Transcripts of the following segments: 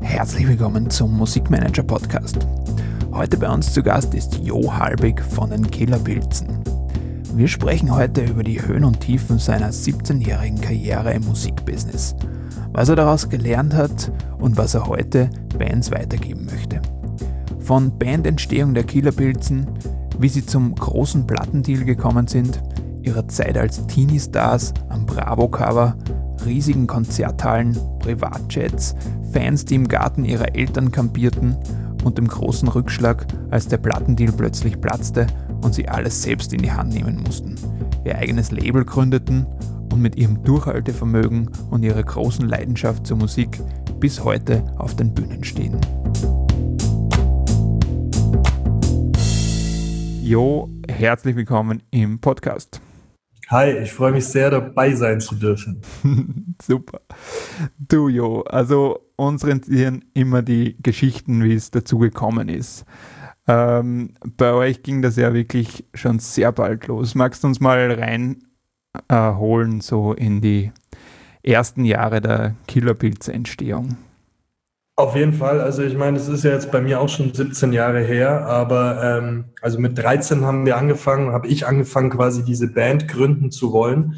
Herzlich willkommen zum Musikmanager Podcast. Heute bei uns zu Gast ist Jo Halbig von den Killerpilzen. Wir sprechen heute über die Höhen und Tiefen seiner 17-jährigen Karriere im Musikbusiness, was er daraus gelernt hat und was er heute Bands weitergeben möchte. Von Bandentstehung der Killerpilzen, wie sie zum großen Plattendeal gekommen sind, ihrer Zeit als Teenie-Stars am Bravo-Cover, riesigen Konzerthallen, Privatjets, Fans, die im Garten ihrer Eltern kampierten und dem großen Rückschlag, als der Plattendeal plötzlich platzte und sie alles selbst in die Hand nehmen mussten, ihr eigenes Label gründeten und mit ihrem Durchhaltevermögen und ihrer großen Leidenschaft zur Musik bis heute auf den Bühnen stehen. Jo, herzlich willkommen im Podcast. Hi, ich freue mich sehr, dabei sein zu dürfen. Super. Du Jo, also uns interessieren immer die Geschichten, wie es dazu gekommen ist. Bei euch ging das ja wirklich schon sehr bald los. Magst du uns mal reinholen so in die ersten Jahre der Killerpilze-Entstehung? Auf jeden Fall, also ich meine, es ist ja jetzt bei mir auch schon 17 Jahre her, aber also mit 13 habe ich angefangen quasi diese Band gründen zu wollen.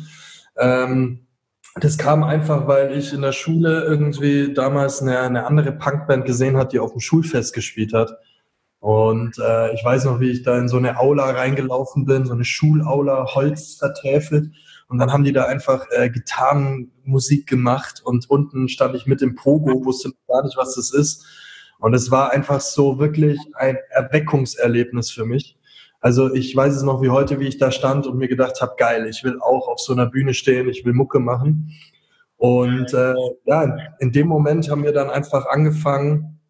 Das kam einfach, weil ich in der Schule irgendwie damals eine andere Punkband gesehen habe, die auf dem Schulfest gespielt hat. Und ich weiß noch, wie ich da in so eine Aula reingelaufen bin, so eine Schulaula, Holz vertäfelt. Und dann haben die da einfach Gitarrenmusik gemacht und unten stand ich mit dem Pogo, wusste gar nicht, was das ist. Und es war einfach so wirklich ein Erweckungserlebnis für mich. Also ich weiß es noch wie heute, wie ich da stand und mir gedacht habe, geil, ich will auch auf so einer Bühne stehen, ich will Mucke machen. Und in dem Moment haben wir dann einfach angefangen,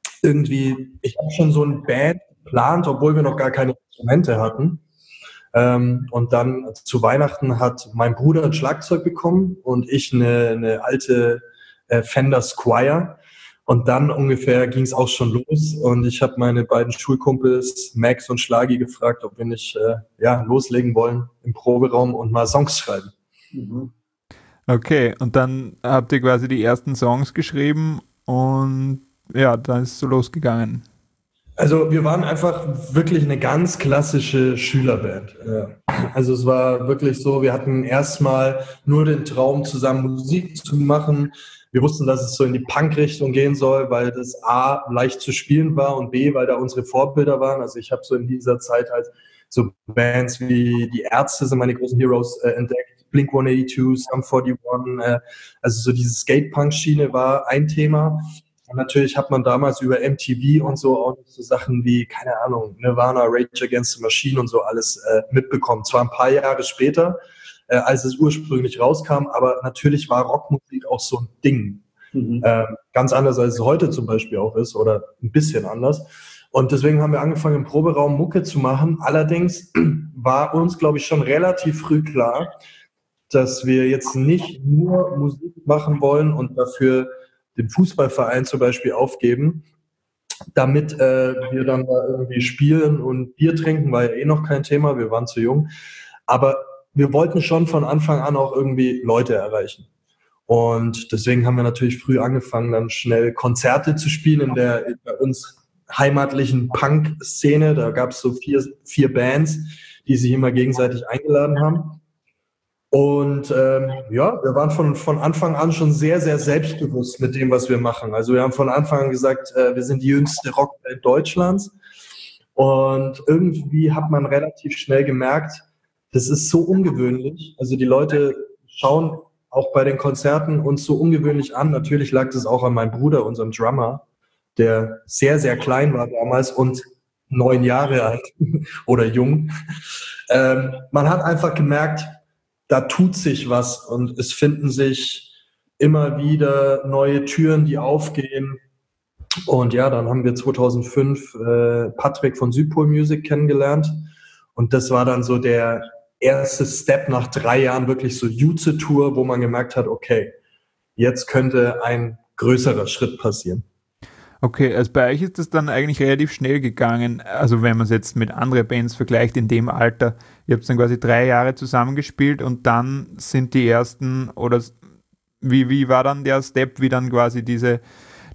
ich habe schon so eine Band geplant, obwohl wir noch gar keine Instrumente hatten. Und dann zu Weihnachten hat mein Bruder ein Schlagzeug bekommen und ich eine alte Fender Squier. Und dann ungefähr ging es auch schon los. Und ich habe meine beiden Schulkumpels Max und Schlagi gefragt, ob wir nicht loslegen wollen im Proberaum und mal Songs schreiben. Mhm. Okay, und dann habt ihr quasi die ersten Songs geschrieben und ja, dann ist es so losgegangen. Also wir waren einfach wirklich eine ganz klassische Schülerband. Also es war wirklich so, wir hatten erstmal nur den Traum, zusammen Musik zu machen. Wir wussten, dass es so in die Punk-Richtung gehen soll, weil das A, leicht zu spielen war und B, weil da unsere Vorbilder waren. Also ich habe so in dieser Zeit halt so Bands wie die Ärzte sind meine großen Heroes entdeckt, Blink-182, Sum 41, also so diese Skate-Punk-Schiene war ein Thema. Und natürlich hat man damals über MTV und so auch so Sachen wie, keine Ahnung, Nirvana, Rage Against the Machine und so alles mitbekommen. Zwar ein paar Jahre später, als es ursprünglich rauskam, aber natürlich war Rockmusik auch so ein Ding. Mhm. Ganz anders, als es heute zum Beispiel auch ist oder ein bisschen anders. Und deswegen haben wir angefangen, im Proberaum Mucke zu machen. Allerdings war uns, glaube ich, schon relativ früh klar, dass wir jetzt nicht nur Musik machen wollen und dafür den Fußballverein zum Beispiel aufgeben, damit wir dann da irgendwie spielen und Bier trinken, war ja eh noch kein Thema, wir waren zu jung. Aber wir wollten schon von Anfang an auch irgendwie Leute erreichen. Und deswegen haben wir natürlich früh angefangen, dann schnell Konzerte zu spielen in der bei uns heimatlichen Punk-Szene. Da gab es so vier Bands, die sich immer gegenseitig eingeladen haben. Und wir waren von Anfang an schon sehr, sehr selbstbewusst mit dem, was wir machen. Also wir haben von Anfang an gesagt, wir sind die jüngste Rockband Deutschlands. Und irgendwie hat man relativ schnell gemerkt, das ist so ungewöhnlich. Also die Leute schauen auch bei den Konzerten uns so ungewöhnlich an. Natürlich lag das auch an meinem Bruder, unserem Drummer, der sehr, sehr klein war damals und 9 Jahre alt oder jung. Man hat einfach gemerkt, da tut sich was und es finden sich immer wieder neue Türen, die aufgehen. Und ja, dann haben wir 2005 Patrick von Südpol Music kennengelernt. Und das war dann so der erste Step nach 3 Jahren, wirklich so Jutze-Tour, wo man gemerkt hat, okay, jetzt könnte ein größerer Schritt passieren. Okay, also bei euch ist das dann eigentlich relativ schnell gegangen, also wenn man es jetzt mit anderen Bands vergleicht in dem Alter, ihr habt dann quasi 3 Jahre zusammengespielt und dann sind die ersten, oder wie war dann der Step, wie dann quasi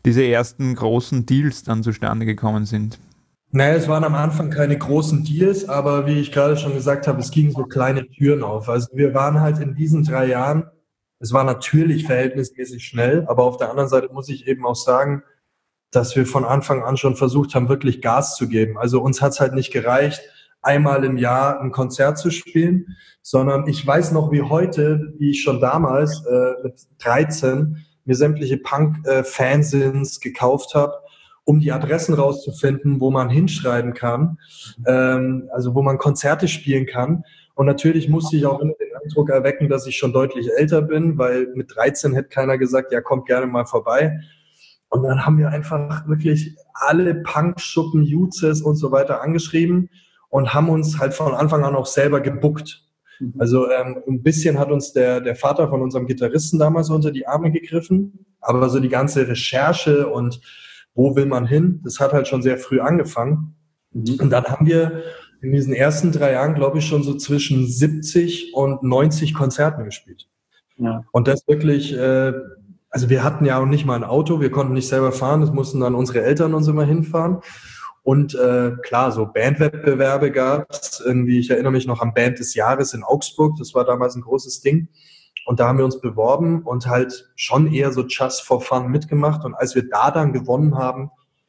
diese ersten großen Deals dann zustande gekommen sind? Naja, es waren am Anfang keine großen Deals, aber wie ich gerade schon gesagt habe, es gingen so kleine Türen auf. Also wir waren halt in diesen 3 Jahren, es war natürlich verhältnismäßig schnell, aber auf der anderen Seite muss ich eben auch sagen, dass wir von Anfang an schon versucht haben, wirklich Gas zu geben. Also uns hat es halt nicht gereicht, einmal im Jahr ein Konzert zu spielen, sondern ich weiß noch wie heute, wie ich schon damals mit 13 mir sämtliche Punk-Fanzines gekauft habe, um die Adressen rauszufinden, wo man hinschreiben kann, also wo man Konzerte spielen kann. Und natürlich musste ich auch immer den Eindruck erwecken, dass ich schon deutlich älter bin, weil mit 13 hätte keiner gesagt, ja, kommt gerne mal vorbei. Und dann haben wir einfach wirklich alle Punkschuppen, Jutzes und so weiter angeschrieben und haben uns halt von Anfang an auch selber gebuckt. Also ein bisschen hat uns der Vater von unserem Gitarristen damals unter die Arme gegriffen, aber so die ganze Recherche und wo will man hin, das hat halt schon sehr früh angefangen. Und dann haben wir in diesen ersten 3 Jahren, glaube ich, schon so zwischen 70 und 90 Konzerten gespielt. Ja. Und das wirklich, also wir hatten ja auch nicht mal ein Auto, wir konnten nicht selber fahren, das mussten dann unsere Eltern uns immer hinfahren. Und klar, so Bandwettbewerbe gab es irgendwie, ich erinnere mich noch an Band des Jahres in Augsburg, das war damals ein großes Ding. Und da haben wir uns beworben und halt schon eher so just for fun mitgemacht. Und als wir da dann gewonnen haben,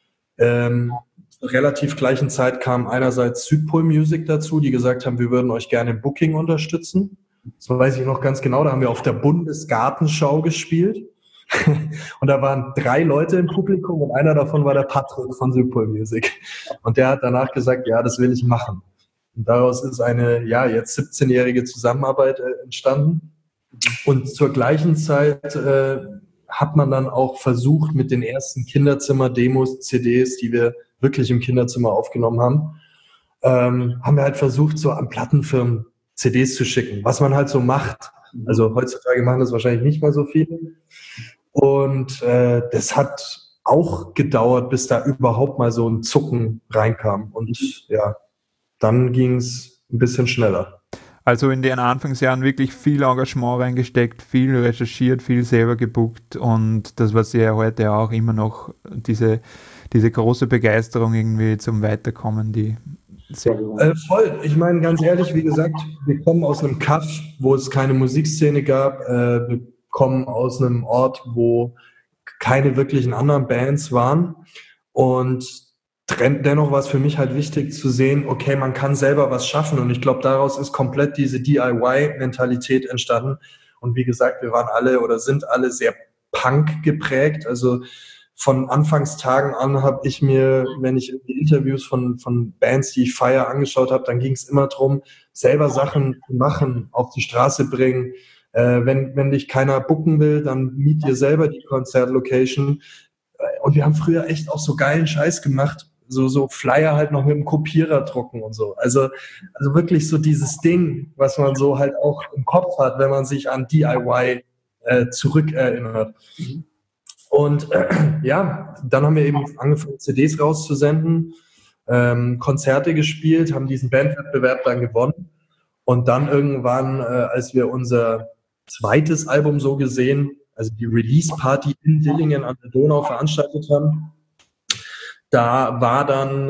zur relativ gleichen Zeit kam einerseits Südpol Music dazu, die gesagt haben, wir würden euch gerne im Booking unterstützen. Das weiß ich noch ganz genau, da haben wir auf der Bundesgartenschau gespielt. Und da waren 3 Leute im Publikum und einer davon war der Patrick von Südpol Music. Und der hat danach gesagt, ja, das will ich machen. Und daraus ist eine, ja, jetzt 17-jährige Zusammenarbeit entstanden. Und zur gleichen Zeit hat man dann auch versucht, mit den ersten Kinderzimmer-Demos, CDs, die wir wirklich im Kinderzimmer aufgenommen haben, haben wir halt versucht, so an Plattenfirmen CDs zu schicken, was man halt so macht. Also heutzutage machen das wahrscheinlich nicht mal so viele. Und das hat auch gedauert, bis da überhaupt mal so ein Zucken reinkam. Und ja, dann ging es ein bisschen schneller. Also in den Anfangsjahren wirklich viel Engagement reingesteckt, viel recherchiert, viel selber gebucht und das, was ja heute auch immer noch diese große Begeisterung irgendwie zum Weiterkommen, die voll. Ich meine, ganz ehrlich, wie gesagt, wir kommen aus einem Kaff, wo es keine Musikszene gab. Wir kommen aus einem Ort, wo keine wirklichen anderen Bands waren und dennoch war es für mich halt wichtig zu sehen, okay, man kann selber was schaffen und ich glaube, daraus ist komplett diese DIY-Mentalität entstanden und wie gesagt, wir waren alle oder sind alle sehr Punk geprägt, also von Anfangstagen an habe ich mir, wenn ich die Interviews von Bands, die ich feiere, angeschaut habe, dann ging es immer darum, selber Sachen machen, auf die Straße bringen, wenn dich keiner booken will, dann miet dir selber die Konzertlocation und wir haben früher echt auch so geilen Scheiß gemacht, so Flyer halt noch mit dem Kopierer drucken und so. Also wirklich so dieses Ding, was man so halt auch im Kopf hat, wenn man sich an DIY zurückerinnert. Und ja, dann haben wir eben angefangen, CDs rauszusenden, Konzerte gespielt, haben diesen Bandwettbewerb dann gewonnen. Und dann irgendwann, als wir unser zweites Album so gesehen, also die Release-Party in Dillingen an der Donau veranstaltet haben, da war dann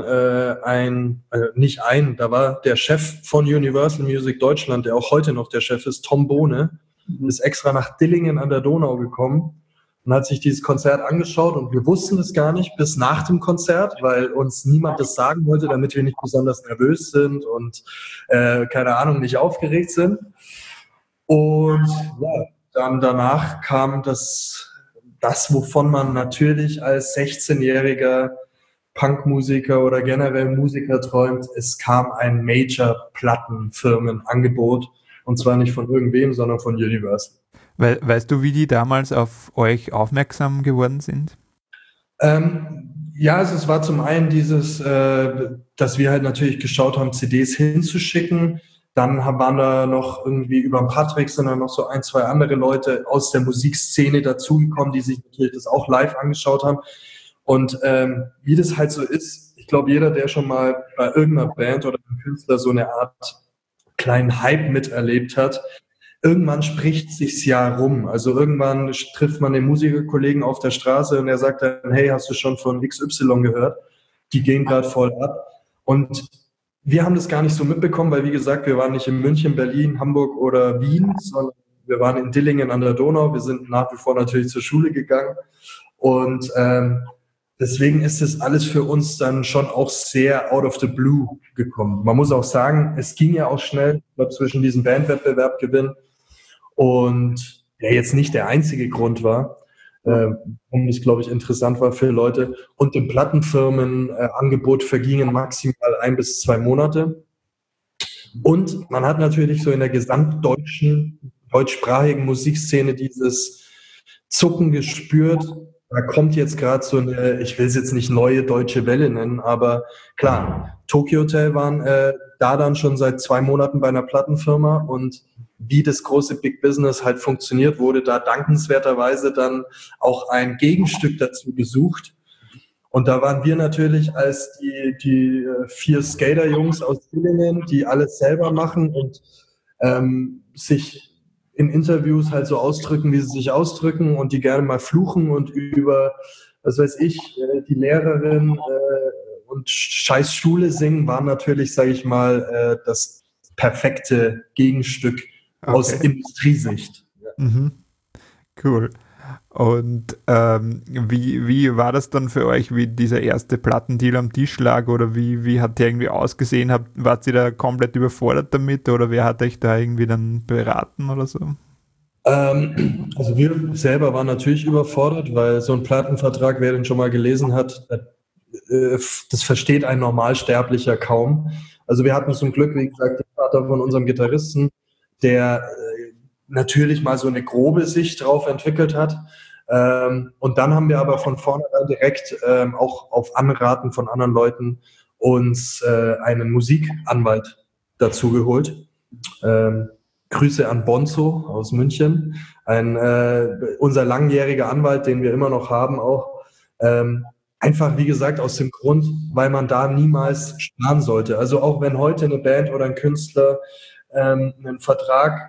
da war der Chef von Universal Music Deutschland, der auch heute noch der Chef ist, Tom Bohne, ist extra nach Dillingen an der Donau gekommen und hat sich dieses Konzert angeschaut und wir wussten es gar nicht bis nach dem Konzert, weil uns niemand das sagen wollte, damit wir nicht besonders nervös sind und keine Ahnung, nicht aufgeregt sind. Und ja, dann danach kam das, wovon man natürlich als 16-jähriger Punkmusiker oder generell Musiker träumt. Es kam ein Major-Plattenfirmenangebot und zwar nicht von irgendwem, sondern von Universal. Weißt du, wie die damals auf euch aufmerksam geworden sind? Ja, also es war zum einen dieses, dass wir halt natürlich geschaut haben, CDs hinzuschicken. Dann waren da noch irgendwie über den Patrick sind dann noch so 1, 2 andere Leute aus der Musikszene dazugekommen, die sich natürlich das auch live angeschaut haben. Und wie das halt so ist, ich glaube, jeder, der schon mal bei irgendeiner Band oder einem Künstler so eine Art kleinen Hype miterlebt hat, irgendwann spricht sich's ja rum. Also irgendwann trifft man den Musikerkollegen auf der Straße und er sagt dann, hey, hast du schon von XY gehört? Die gehen gerade voll ab. Und wir haben das gar nicht so mitbekommen, weil wie gesagt, wir waren nicht in München, Berlin, Hamburg oder Wien, sondern wir waren in Dillingen an der Donau. Wir sind nach wie vor natürlich zur Schule gegangen. Und deswegen ist das alles für uns dann schon auch sehr out of the blue gekommen. Man muss auch sagen, es ging ja auch schnell zwischen diesem Bandwettbewerb gewinnen und der jetzt nicht der einzige Grund war, warum es, glaube ich, interessant war für Leute. Und im Plattenfirmenangebot vergingen maximal 1 bis 2 Monate. Und man hat natürlich so in der deutschsprachigen Musikszene dieses Zucken gespürt. Da kommt jetzt gerade so eine, ich will es jetzt nicht neue deutsche Welle nennen, aber klar, Tokyo Hotel waren da dann schon seit 2 Monaten bei einer Plattenfirma und wie das große Big Business halt funktioniert, wurde da dankenswerterweise dann auch ein Gegenstück dazu gesucht. Und da waren wir natürlich als die 4 Skater-Jungs aus Dillingen, die alles selber machen und sich in Interviews halt so ausdrücken, wie sie sich ausdrücken und die gerne mal fluchen und über, was weiß ich, die Lehrerin und scheiß Schule singen, waren natürlich, sage ich mal, das perfekte Gegenstück aus Industriesicht. Mhm. Cool. Und wie war das dann für euch, wie dieser erste Plattendeal am Tisch lag oder wie hat der irgendwie ausgesehen? Wart ihr da komplett überfordert damit oder wer hat euch da irgendwie dann beraten oder so? Also wir selber waren natürlich überfordert, weil so ein Plattenvertrag, wer den schon mal gelesen hat, das versteht ein Normalsterblicher kaum. Also wir hatten zum Glück, wie gesagt, den Vater von unserem Gitarristen, der natürlich mal so eine grobe Sicht drauf entwickelt hat. Und dann haben wir aber von vornherein direkt auch auf Anraten von anderen Leuten uns einen Musikanwalt dazu geholt. Grüße an Bonzo aus München, unser langjähriger Anwalt, den wir immer noch haben auch. Einfach, wie gesagt, aus dem Grund, weil man da niemals sparen sollte. Also auch wenn heute eine Band oder ein Künstler einen Vertrag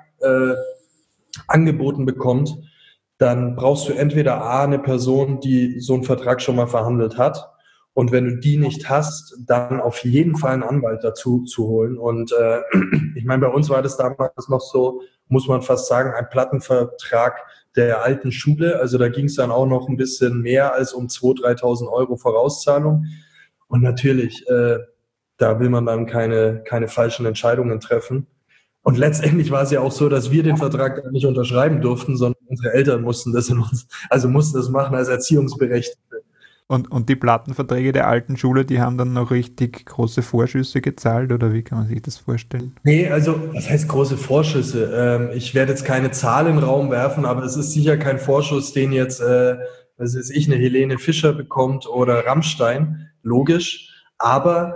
angeboten bekommt, dann brauchst du entweder A, eine Person, die so einen Vertrag schon mal verhandelt hat, und wenn du die nicht hast, dann auf jeden Fall einen Anwalt dazu zu holen. Und ich meine, bei uns war das damals noch so, muss man fast sagen, ein Plattenvertrag der alten Schule. Also da ging es dann auch noch ein bisschen mehr als um 2.000, 3.000 Euro Vorauszahlung. Und natürlich, da will man dann keine falschen Entscheidungen treffen. Und letztendlich war es ja auch so, dass wir den Vertrag nicht unterschreiben durften, sondern unsere Eltern mussten das machen als Erziehungsberechtigte. Und die Plattenverträge der alten Schule, die haben dann noch richtig große Vorschüsse gezahlt oder wie kann man sich das vorstellen? Nee, also was heißt große Vorschüsse? Ich werde jetzt keine Zahl in den Raum werfen, aber es ist sicher kein Vorschuss, den jetzt, was weiß ich, eine Helene Fischer bekommt oder Rammstein, logisch. Aber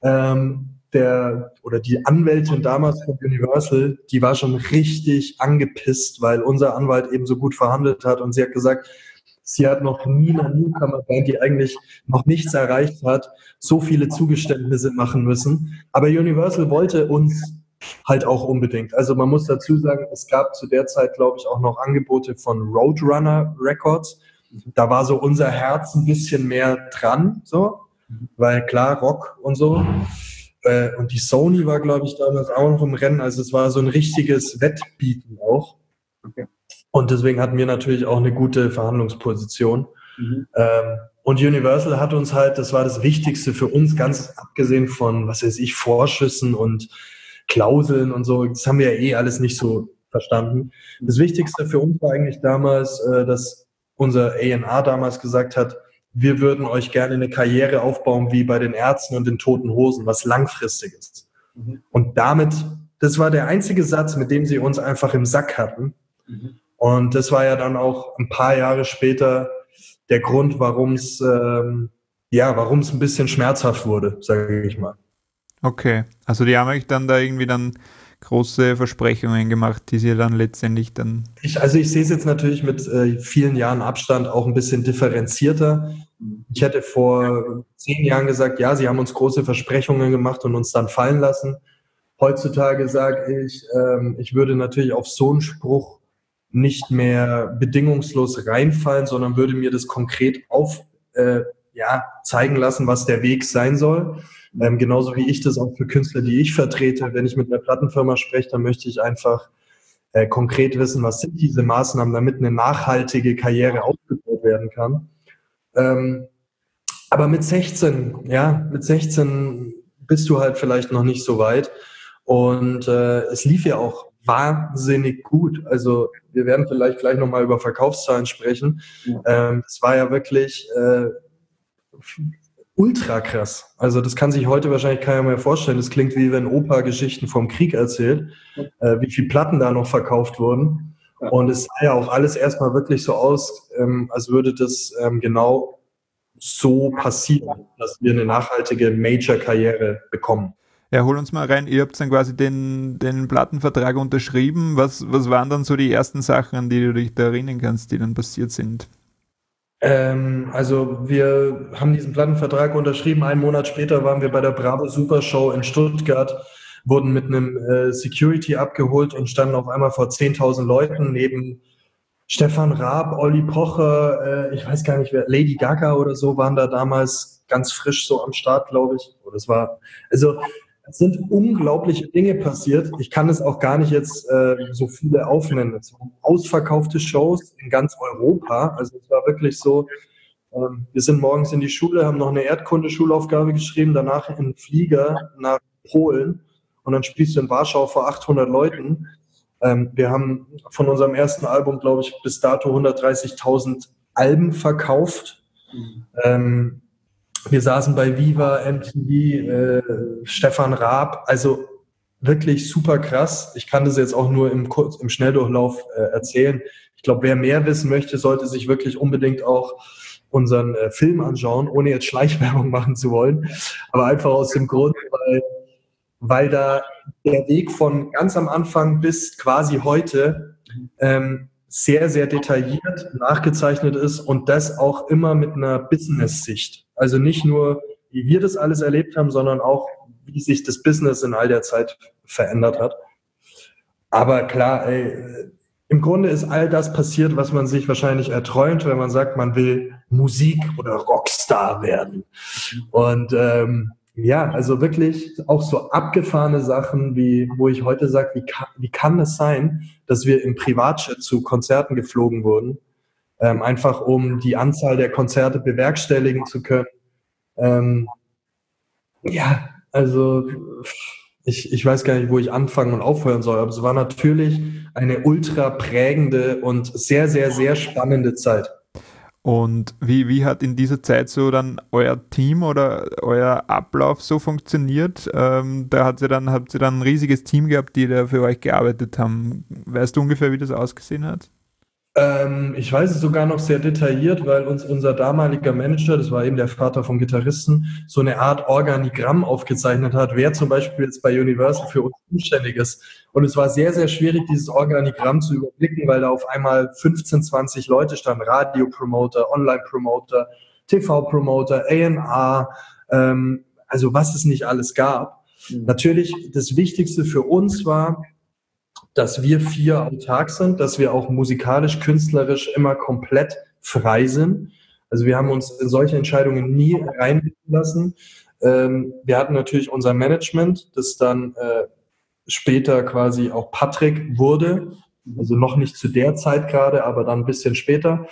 die Anwältin damals von Universal, die war schon richtig angepisst, weil unser Anwalt eben so gut verhandelt hat und sie hat gesagt, sie hat noch nie einer Newcomer-Band, die eigentlich noch nichts erreicht hat, so viele Zugeständnisse machen müssen. Aber Universal wollte uns halt auch unbedingt. Also man muss dazu sagen, es gab zu der Zeit, glaube ich, auch noch Angebote von Roadrunner Records. Da war so unser Herz ein bisschen mehr dran, so, weil klar, Rock und so. Und die Sony war, glaube ich, damals auch noch im Rennen. Also es war so ein richtiges Wettbieten auch. Okay. Und deswegen hatten wir natürlich auch eine gute Verhandlungsposition. Mhm. Und Universal hat uns halt, das war das Wichtigste für uns, ganz abgesehen von, was weiß ich, Vorschüssen und Klauseln und so. Das haben wir ja eh alles nicht so verstanden. Das Wichtigste für uns war eigentlich damals, dass unser A&R damals gesagt hat, wir würden euch gerne eine Karriere aufbauen wie bei den Ärzten und den Toten Hosen, was langfristig ist. Mhm. Und damit, das war der einzige Satz, mit dem sie uns einfach im Sack hatten. Mhm. Und das war ja dann auch ein paar Jahre später der Grund, warum es ein bisschen schmerzhaft wurde, sage ich mal. Okay, also die haben euch dann da irgendwie dann große Versprechungen gemacht, die sie dann letztendlich dann... Ich sehe es jetzt natürlich mit vielen Jahren Abstand auch ein bisschen differenzierter. Ich hätte vor 10 Jahren gesagt, ja, sie haben uns große Versprechungen gemacht und uns dann fallen lassen. Heutzutage sage ich würde natürlich auf so einen Spruch nicht mehr bedingungslos reinfallen, sondern würde mir das konkret zeigen lassen, was der Weg sein soll. Genauso wie ich das auch für Künstler, die ich vertrete. Wenn ich mit einer Plattenfirma spreche, dann möchte ich einfach konkret wissen, was sind diese Maßnahmen, damit eine nachhaltige Karriere aufgebaut werden kann. Aber mit 16 bist du halt vielleicht noch nicht so weit. Und es lief ja auch wahnsinnig gut. Also wir werden vielleicht gleich nochmal über Verkaufszahlen sprechen. Es war ja wirklich ultra krass. Also das kann sich heute wahrscheinlich keiner mehr vorstellen. Das klingt wie wenn Opa Geschichten vom Krieg erzählt, wie viele Platten da noch verkauft wurden. Und es sah ja auch alles erstmal wirklich so aus, als würde das genau so passieren, dass wir eine nachhaltige Major-Karriere bekommen. Ja, hol uns mal rein. Ihr habt dann quasi den Plattenvertrag unterschrieben. Was waren dann so die ersten Sachen, an die du dich da erinnern kannst, die dann passiert sind? Also wir haben diesen Plattenvertrag unterschrieben. Einen Monat später waren wir bei der Bravo Super Show in Stuttgart, wurden mit einem Security abgeholt und standen auf einmal vor 10.000 Leuten neben Stefan Raab, Olli Pocher, ich weiß gar nicht wer, Lady Gaga oder so waren da damals ganz frisch so am Start, glaube ich. Es sind unglaubliche Dinge passiert. Ich kann es auch gar nicht jetzt so viele aufnennen. Es waren ausverkaufte Shows in ganz Europa. Also es war wirklich so, wir sind morgens in die Schule, haben noch eine Erdkunde-Schulaufgabe geschrieben, danach in den Flieger nach Polen und dann spielst du in Warschau vor 800 Leuten. Wir haben von unserem ersten Album, glaube ich, bis dato 130.000 Alben verkauft. Wir saßen bei Viva, MTV, Stefan Raab, also wirklich super krass. Ich kann das jetzt auch nur im Schnelldurchlauf erzählen. Ich glaube, wer mehr wissen möchte, sollte sich wirklich unbedingt auch unseren Film anschauen, ohne jetzt Schleichwerbung machen zu wollen. Aber einfach aus dem Grund, weil da der Weg von ganz am Anfang bis quasi heute sehr, sehr detailliert nachgezeichnet ist und das auch immer mit einer Business-Sicht. Also nicht nur, wie wir das alles erlebt haben, sondern auch, wie sich das Business in all der Zeit verändert hat. Aber klar, im Grunde ist all das passiert, was man sich wahrscheinlich erträumt, wenn man sagt, man will Musik- oder Rockstar werden. Und also wirklich auch so abgefahrene Sachen, wo ich heute sage, wie kann es sein, dass wir im Privatjet zu Konzerten geflogen wurden, einfach um die Anzahl der Konzerte bewerkstelligen zu können. Ich weiß gar nicht, wo ich anfangen und aufhören soll, aber es war natürlich eine ultra prägende und sehr, sehr, sehr spannende Zeit. Und wie hat in dieser Zeit so dann euer Team oder euer Ablauf so funktioniert? Da habt ihr dann ein riesiges Team gehabt, die da für euch gearbeitet haben. Weißt du ungefähr, wie das ausgesehen hat? Ich weiß es sogar noch sehr detailliert, weil uns unser damaliger Manager, das war eben der Vater vom Gitarristen, so eine Art Organigramm aufgezeichnet hat, wer zum Beispiel jetzt bei Universal für uns zuständig ist. Und es war sehr, sehr schwierig, dieses Organigramm zu überblicken, weil da auf einmal 15, 20 Leute standen, Radio-Promoter, Online-Promoter, TV-Promoter, A&R, also was es nicht alles gab. Natürlich, das Wichtigste für uns war, dass wir 4 autark sind, dass wir auch musikalisch, künstlerisch immer komplett frei sind. Also wir haben uns in solche Entscheidungen nie reinblicken lassen. Wir hatten natürlich unser Management, das dann später quasi auch Patrick wurde, also noch nicht zu der Zeit gerade, aber dann ein bisschen später.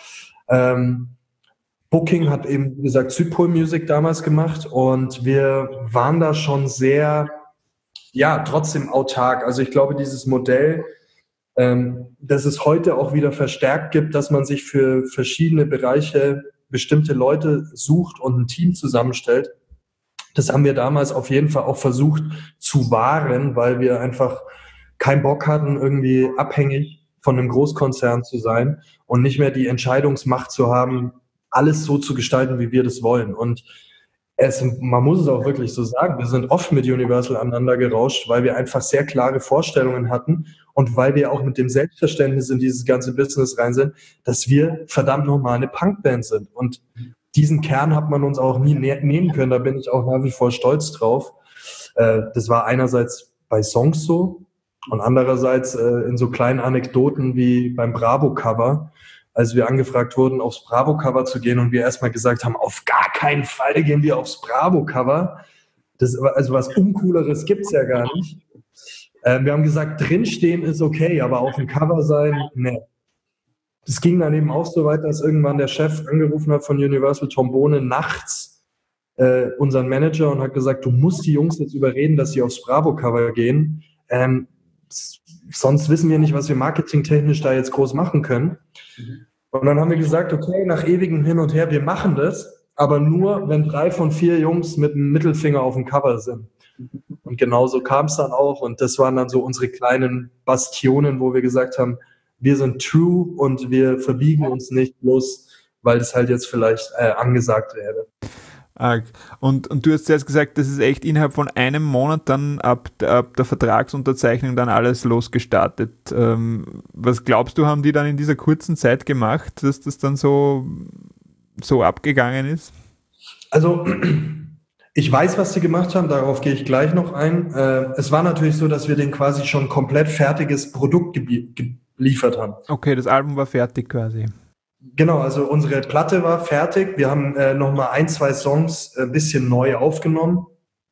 Booking hat eben, wie gesagt, Südpol Music damals gemacht und wir waren da schon sehr, trotzdem autark. Also ich glaube, dieses Modell, dass es heute auch wieder verstärkt gibt, dass man sich für verschiedene Bereiche bestimmte Leute sucht und ein Team zusammenstellt. Das haben wir damals auf jeden Fall auch versucht zu wahren, weil wir einfach keinen Bock hatten, irgendwie abhängig von einem Großkonzern zu sein und nicht mehr die Entscheidungsmacht zu haben, alles so zu gestalten, wie wir das wollen. Und man muss es auch wirklich so sagen, wir sind oft mit Universal aneinander gerauscht, weil wir einfach sehr klare Vorstellungen hatten und weil wir auch mit dem Selbstverständnis in dieses ganze Business rein sind, dass wir verdammt nochmal eine Punkband sind. Und diesen Kern hat man uns auch nie nehmen können, da bin ich auch nach wie vor stolz drauf. Das war einerseits bei Songs so und andererseits in so kleinen Anekdoten wie beim Bravo-Cover, als wir angefragt wurden, aufs Bravo-Cover zu gehen und wir erstmal gesagt haben, auf gar keinen Fall gehen wir aufs Bravo-Cover. Also was Uncooleres gibt's ja gar nicht. Wir haben gesagt, drinstehen ist okay, aber auf dem Cover sein, ne. Es ging dann eben auch so weit, dass irgendwann der Chef angerufen hat von Universal, Tom Bohne, nachts unseren Manager und hat gesagt, du musst die Jungs jetzt überreden, dass sie aufs Bravo-Cover gehen. Sonst wissen wir nicht, was wir marketingtechnisch da jetzt groß machen können. Und dann haben wir gesagt, okay, nach ewigem Hin und Her, wir machen das, aber nur, wenn 3 von 4 Jungs mit einem Mittelfinger auf dem Cover sind. Und genauso kam es dann auch. Und das waren dann so unsere kleinen Bastionen, wo wir gesagt haben, wir sind true und wir verbiegen uns nicht, bloß weil das halt jetzt vielleicht angesagt wäre. Und du hast zuerst gesagt, das ist echt innerhalb von einem Monat dann ab der Vertragsunterzeichnung dann alles losgestartet. Was glaubst du, haben die dann in dieser kurzen Zeit gemacht, dass das dann so abgegangen ist? Also ich weiß, was sie gemacht haben, darauf gehe ich gleich noch ein. Es war natürlich so, dass wir denen quasi schon komplett fertiges Produkt geliefert haben. Okay, das Album war fertig quasi. Genau, also unsere Platte war fertig. Wir haben nochmal 1, 2 Songs ein bisschen neu aufgenommen.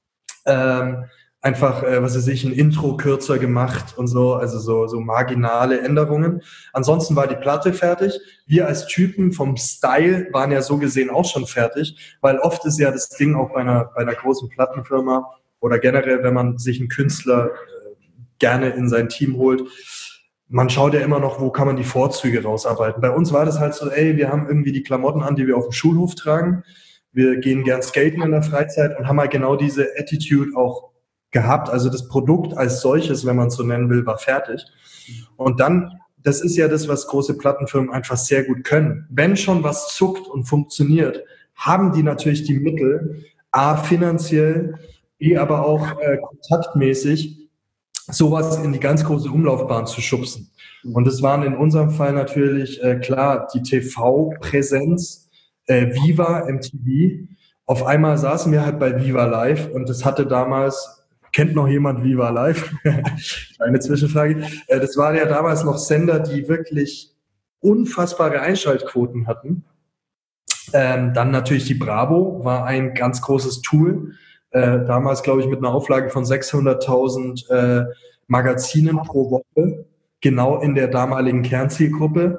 Einfach, was weiß ich, ein Intro kürzer gemacht und so, also so marginale Änderungen. Ansonsten war die Platte fertig. Wir als Typen vom Style waren ja so gesehen auch schon fertig, weil oft ist ja das Ding auch bei einer großen Plattenfirma oder generell, wenn man sich einen Künstler gerne in sein Team holt, man schaut ja immer noch, wo kann man die Vorzüge rausarbeiten. Bei uns war das halt so, wir haben irgendwie die Klamotten an, die wir auf dem Schulhof tragen. Wir gehen gern skaten in der Freizeit und haben halt genau diese Attitude auch gehabt. Also das Produkt als solches, wenn man es so nennen will, war fertig. Und dann, das ist ja das, was große Plattenfirmen einfach sehr gut können. Wenn schon was zuckt und funktioniert, haben die natürlich die Mittel, A, finanziell, B, aber auch kontaktmäßig, sowas in die ganz große Umlaufbahn zu schubsen. Und das waren in unserem Fall natürlich, klar, die TV-Präsenz, Viva, MTV. Auf einmal saßen wir halt bei Viva Live und das hatte damals, kennt noch jemand Viva Live? Eine Zwischenfrage. Das waren ja damals noch Sender, die wirklich unfassbare Einschaltquoten hatten. Dann natürlich die Bravo war ein ganz großes Tool. Damals, glaube ich, mit einer Auflage von 600.000 Magazinen pro Woche, genau in der damaligen Kernzielgruppe.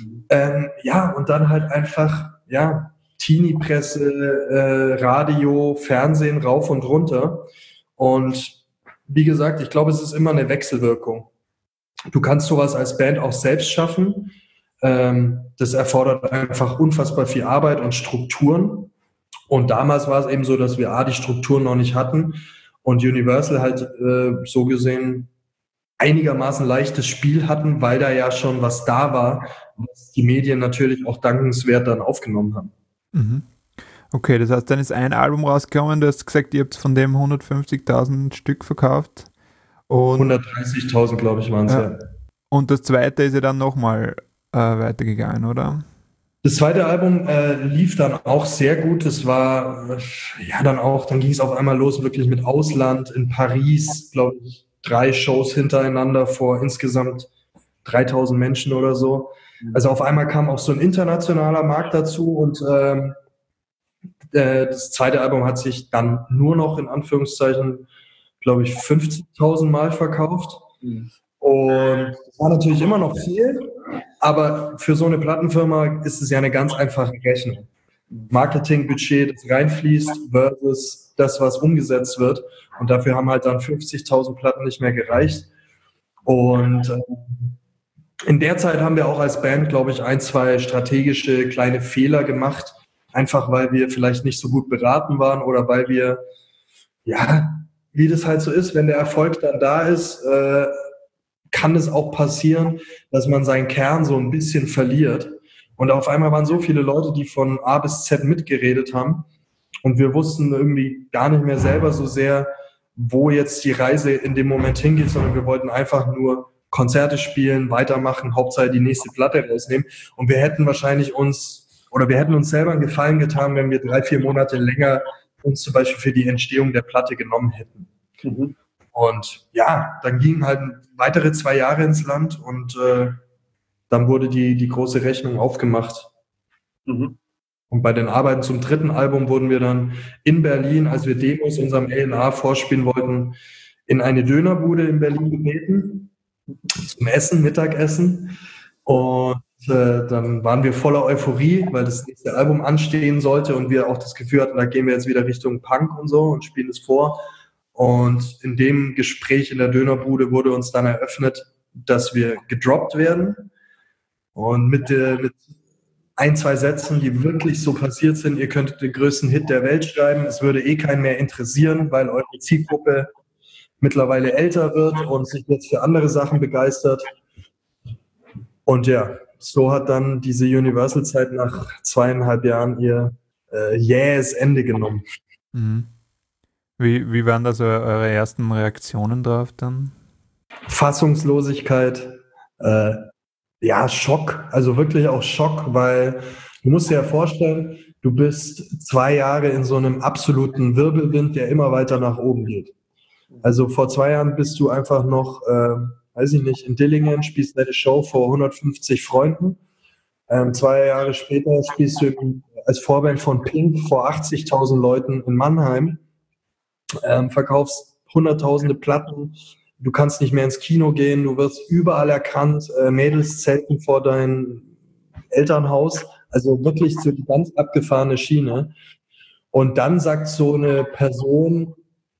Und dann halt einfach, Teenie-Presse, Radio, Fernsehen, rauf und runter. Und wie gesagt, ich glaube, es ist immer eine Wechselwirkung. Du kannst sowas als Band auch selbst schaffen. Das erfordert einfach unfassbar viel Arbeit und Strukturen. Und damals war es eben so, dass wir die Strukturen noch nicht hatten und Universal halt so gesehen einigermaßen leichtes Spiel hatten, weil da ja schon was da war, was die Medien natürlich auch dankenswert dann aufgenommen haben. Mhm. Okay, das heißt, dann ist ein Album rausgekommen, du hast gesagt, ihr habt von dem 150.000 Stück verkauft. 130.000, glaube ich, waren es, ja. Und das zweite ist ja dann nochmal weitergegangen, oder? Das zweite Album lief dann auch sehr gut. Das war dann ging es auf einmal los, wirklich mit Ausland in Paris, glaube ich, 3 Shows hintereinander vor insgesamt 3.000 Menschen oder so. Also auf einmal kam auch so ein internationaler Markt dazu und das zweite Album hat sich dann nur noch in Anführungszeichen, glaube ich, 50.000 Mal verkauft. Und das war natürlich immer noch viel, aber für so eine Plattenfirma ist es ja eine ganz einfache Rechnung. Marketingbudget, das reinfließt versus das, was umgesetzt wird. Und dafür haben halt dann 50.000 Platten nicht mehr gereicht. Und in der Zeit haben wir auch als Band, glaube ich, 1, 2 strategische kleine Fehler gemacht. Einfach, weil wir vielleicht nicht so gut beraten waren oder weil wir, wie das halt so ist, wenn der Erfolg dann da ist, kann es auch passieren, dass man seinen Kern so ein bisschen verliert. Und auf einmal waren so viele Leute, die von A bis Z mitgeredet haben. Und wir wussten irgendwie gar nicht mehr selber so sehr, wo jetzt die Reise in dem Moment hingeht, sondern wir wollten einfach nur Konzerte spielen, weitermachen, Hauptsache die nächste Platte rausnehmen. Und wir hätten uns selber einen Gefallen getan, wenn wir 3, 4 Monate länger uns zum Beispiel für die Entstehung der Platte genommen hätten. Und ja, dann gingen halt weitere 2 Jahre ins Land und dann wurde die große Rechnung aufgemacht. Und bei den Arbeiten zum 3. Album wurden wir dann in Berlin, als wir Demos unserem A&R vorspielen wollten, in eine Dönerbude in Berlin gebeten, zum Essen, Mittagessen. Und dann waren wir voller Euphorie, weil das nächste Album anstehen sollte und wir auch das Gefühl hatten, da gehen wir jetzt wieder Richtung Punk und so und spielen es vor. Und in dem Gespräch in der Dönerbude wurde uns dann eröffnet, dass wir gedroppt werden. Und mit 1, 2 Sätzen, die wirklich so passiert sind, ihr könntet den größten Hit der Welt schreiben, es würde keinen mehr interessieren, weil eure Zielgruppe mittlerweile älter wird und sich jetzt für andere Sachen begeistert. Und ja, so hat dann diese Universal-Zeit nach 2,5 Jahren ihr jähes Ende genommen. Mhm. Wie waren da so eure ersten Reaktionen drauf dann? Fassungslosigkeit, ja, Schock, also wirklich auch Schock, weil du musst dir ja vorstellen, du bist 2 Jahre in so einem absoluten Wirbelwind, der immer weiter nach oben geht. Also vor 2 Jahren bist du einfach noch, weiß ich nicht, in Dillingen, spielst eine Show vor 150 Freunden. 2 Jahre später spielst du als Vorband von Pink vor 80.000 Leuten in Mannheim, verkaufst hunderttausende Platten, du kannst nicht mehr ins Kino gehen, du wirst überall erkannt, Mädels zelten vor deinem Elternhaus, also wirklich so die ganz abgefahrene Schiene. Und dann sagt so eine Person,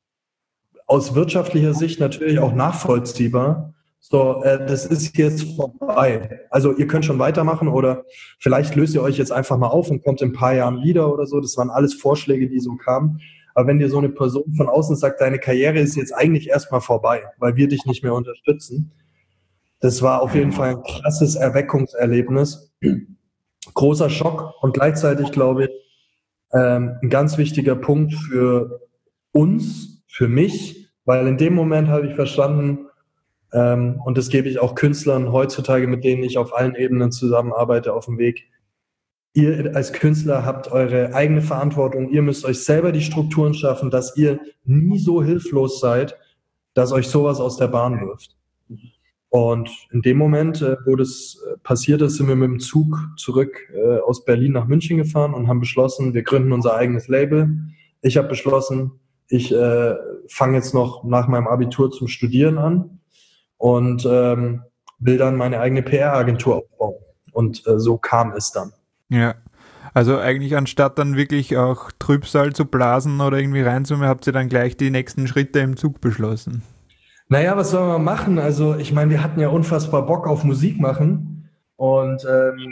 aus wirtschaftlicher Sicht natürlich auch nachvollziehbar, so, das ist jetzt vorbei. Also ihr könnt schon weitermachen oder vielleicht löst ihr euch jetzt einfach mal auf und kommt in ein paar Jahren wieder oder so. Das waren alles Vorschläge, die so kamen. Aber wenn dir so eine Person von außen sagt, deine Karriere ist jetzt eigentlich erstmal vorbei, weil wir dich nicht mehr unterstützen, das war auf jeden Fall ein krasses Erweckungserlebnis. Großer Schock und gleichzeitig, glaube ich, ein ganz wichtiger Punkt für uns, für mich, weil in dem Moment habe ich verstanden, und das gebe ich auch Künstlern heutzutage, mit denen ich auf allen Ebenen zusammenarbeite, auf dem Weg. Ihr als Künstler habt eure eigene Verantwortung. Ihr müsst euch selber die Strukturen schaffen, dass ihr nie so hilflos seid, dass euch sowas aus der Bahn wirft. Und in dem Moment, wo das passiert ist, sind wir mit dem Zug zurück aus Berlin nach München gefahren und haben beschlossen, wir gründen unser eigenes Label. Ich habe beschlossen, ich fange jetzt noch nach meinem Abitur zum Studieren an und will dann meine eigene PR-Agentur aufbauen. Und so kam es dann. Ja, also eigentlich anstatt dann wirklich auch Trübsal zu blasen oder irgendwie reinzumachen, habt ihr dann gleich die nächsten Schritte im Zug beschlossen. Naja, was soll man machen? Also ich meine, wir hatten ja unfassbar Bock auf Musik machen und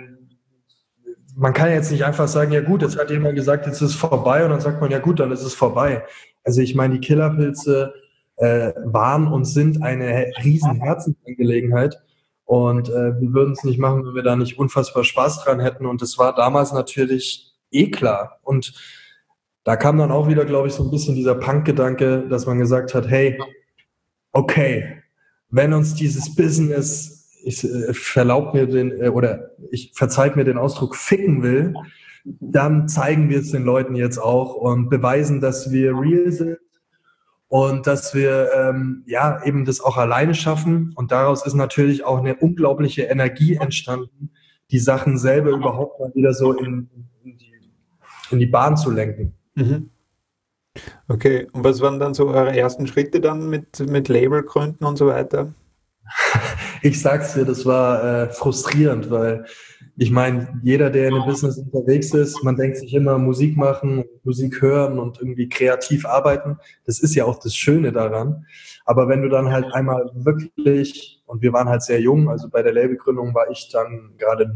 man kann jetzt nicht einfach sagen, ja gut, jetzt hat jemand gesagt, jetzt ist es vorbei und dann sagt man, ja gut, dann ist es vorbei. Also ich meine, die Killerpilze waren und sind eine riesen Herzensangelegenheit und wir würden es nicht machen, wenn wir da nicht unfassbar Spaß dran hätten und das war damals natürlich klar und da kam dann auch wieder, glaube ich, so ein bisschen dieser Punk-Gedanke, dass man gesagt hat, hey, okay, wenn uns dieses Business, ich verzeiht mir den Ausdruck, ficken will, dann zeigen wir es den Leuten jetzt auch und beweisen, dass wir real sind und dass wir eben das auch alleine schaffen. Und daraus ist natürlich auch eine unglaubliche Energie entstanden, die Sachen selber überhaupt mal wieder so in die Bahn zu lenken. Mhm. Okay, und was waren dann so eure ersten Schritte dann mit Labelgründen und so weiter? Ich sag's dir, das war frustrierend, weil ich meine, jeder, der in einem Business unterwegs ist, man denkt sich immer Musik machen, Musik hören und irgendwie kreativ arbeiten. Das ist ja auch das Schöne daran. Aber wenn du dann halt einmal wirklich, und wir waren halt sehr jung, also bei der Labelgründung war ich dann gerade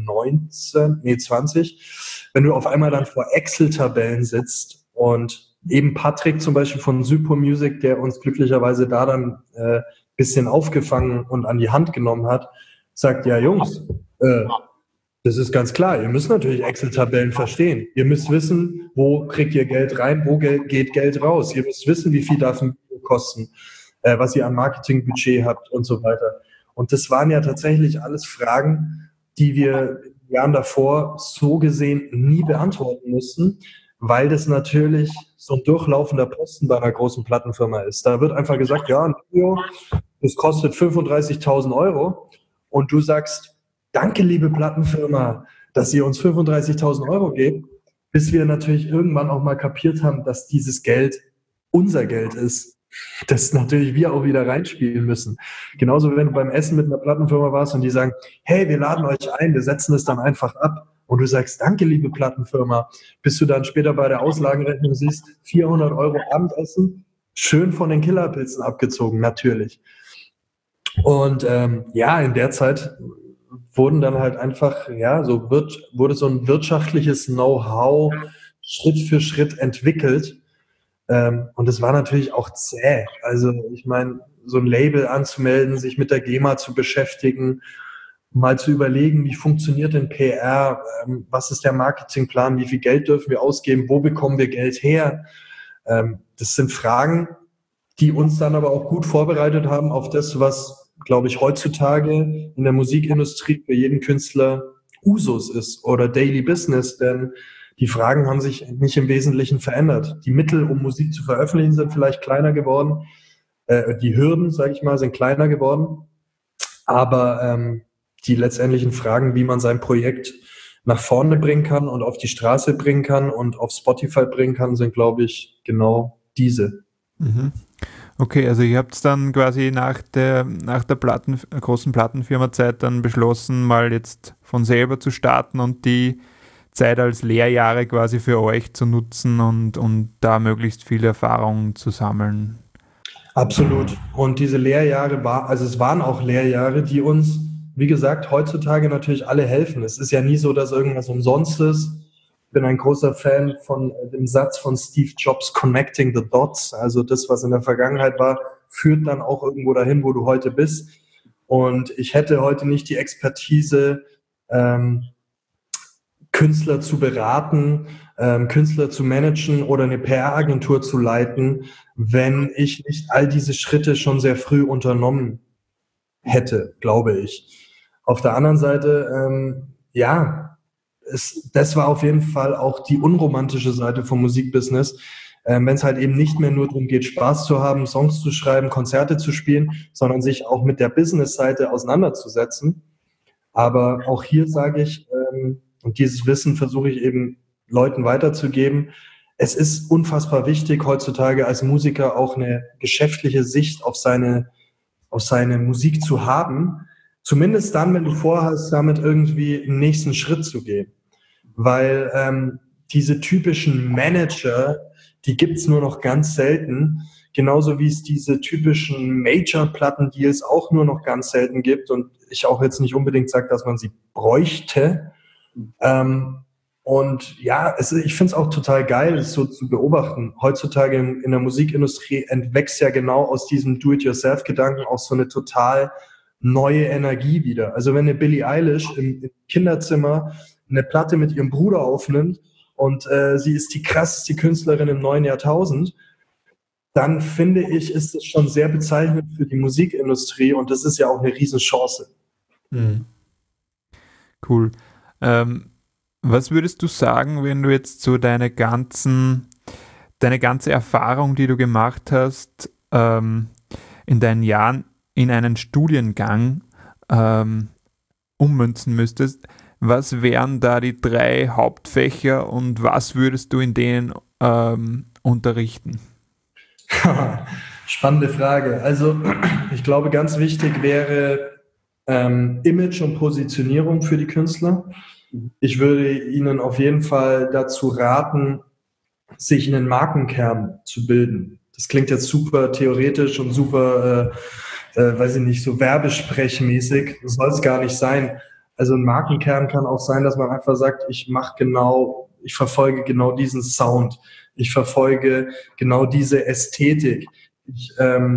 20, wenn du auf einmal dann vor Excel-Tabellen sitzt und eben Patrick zum Beispiel von Sypo Music, der uns glücklicherweise da dann bisschen aufgefangen und an die Hand genommen hat, sagt, ja Jungs, das ist ganz klar, ihr müsst natürlich Excel-Tabellen verstehen. Ihr müsst wissen, wo kriegt ihr Geld rein, wo geht Geld raus. Ihr müsst wissen, wie viel darf ein Video kosten, was ihr an Marketingbudget habt und so weiter. Und das waren ja tatsächlich alles Fragen, die wir in den Jahren davor so gesehen nie beantworten mussten, weil das natürlich so ein durchlaufender Posten bei einer großen Plattenfirma ist. Da wird einfach gesagt, ja, ein Video, das kostet 35.000 Euro und du sagst, danke, liebe Plattenfirma, dass ihr uns 35.000 Euro gebt, bis wir natürlich irgendwann auch mal kapiert haben, dass dieses Geld unser Geld ist, das natürlich wir auch wieder reinspielen müssen. Genauso wie wenn du beim Essen mit einer Plattenfirma warst und die sagen, hey, wir laden euch ein, wir setzen es dann einfach ab. Und du sagst, danke, liebe Plattenfirma, bis du dann später bei der Auslagenrechnung siehst, 400 Euro Abendessen, schön von den Killerpilzen abgezogen, natürlich. Und in der Zeit wurden dann halt einfach, wurde so ein wirtschaftliches Know-how Schritt für Schritt entwickelt. Und es war natürlich auch zäh. Also ich meine, so ein Label anzumelden, sich mit der GEMA zu beschäftigen, mal zu überlegen, wie funktioniert denn PR, was ist der Marketingplan, wie viel Geld dürfen wir ausgeben, wo bekommen wir Geld her? Das sind Fragen, die uns dann aber auch gut vorbereitet haben auf das, was, glaube ich, heutzutage in der Musikindustrie für jeden Künstler Usus ist oder Daily Business, denn die Fragen haben sich nicht im Wesentlichen verändert. Die Mittel, um Musik zu veröffentlichen, sind vielleicht kleiner geworden. Die Hürden, sage ich mal, sind kleiner geworden. Aber die letztendlichen Fragen, wie man sein Projekt nach vorne bringen kann und auf die Straße bringen kann und auf Spotify bringen kann, sind, glaube ich, genau diese. Mhm. Okay, also ihr habt dann quasi nach der großen Plattenfirma-Zeit dann beschlossen, mal jetzt von selber zu starten und die Zeit als Lehrjahre quasi für euch zu nutzen und da möglichst viel Erfahrung zu sammeln. Absolut. Und diese Lehrjahre es waren auch Lehrjahre, die uns, wie gesagt, heutzutage natürlich alle helfen. Es ist ja nie so, dass irgendwas umsonst ist. Ich bin ein großer Fan von dem Satz von Steve Jobs, Connecting the Dots. Also das, was in der Vergangenheit war, führt dann auch irgendwo dahin, wo du heute bist. Und ich hätte heute nicht die Expertise, Künstler zu beraten, Künstler zu managen oder eine PR-Agentur zu leiten, wenn ich nicht all diese Schritte schon sehr früh unternommen hätte, glaube ich. Auf der anderen Seite, das war auf jeden Fall auch die unromantische Seite vom Musikbusiness, wenn es halt eben nicht mehr nur darum geht, Spaß zu haben, Songs zu schreiben, Konzerte zu spielen, sondern sich auch mit der Business-Seite auseinanderzusetzen. Aber auch hier sage ich, und dieses Wissen versuche ich eben Leuten weiterzugeben. Es ist unfassbar wichtig, heutzutage als Musiker auch eine geschäftliche Sicht auf seine Musik zu haben. Zumindest dann, wenn du vorhast, damit irgendwie einen nächsten Schritt zu gehen. Weil diese typischen Manager, die gibt's nur noch ganz selten. Genauso wie es diese typischen Major-Platten-Deals auch nur noch ganz selten gibt. Und ich auch jetzt nicht unbedingt sage, dass man sie bräuchte. Ich finde es auch total geil, es so zu beobachten. Heutzutage in der Musikindustrie entwächst ja genau aus diesem Do-it-yourself-Gedanken auch so eine total neue Energie wieder. Also wenn eine Billie Eilish im Kinderzimmer eine Platte mit ihrem Bruder aufnimmt und sie ist die krasseste Künstlerin im neuen Jahrtausend, dann finde ich, ist es schon sehr bezeichnend für die Musikindustrie und das ist ja auch eine Riesenchance. Mhm. Cool. Was würdest du sagen, wenn du jetzt so deine ganze Erfahrung, die du gemacht hast, in deinen Jahren in einen Studiengang ummünzen müsstest? Was wären da die 3 Hauptfächer und was würdest du in denen unterrichten? Spannende Frage. Also ich glaube, ganz wichtig wäre Image und Positionierung für die Künstler. Ich würde Ihnen auf jeden Fall dazu raten, sich einen Markenkern zu bilden. Das klingt jetzt super theoretisch und super, weiß ich nicht, so werbesprechmäßig. Das soll es gar nicht sein. Also ein Markenkern kann auch sein, dass man einfach sagt, ich verfolge genau diesen Sound. Ich verfolge genau diese Ästhetik. Ich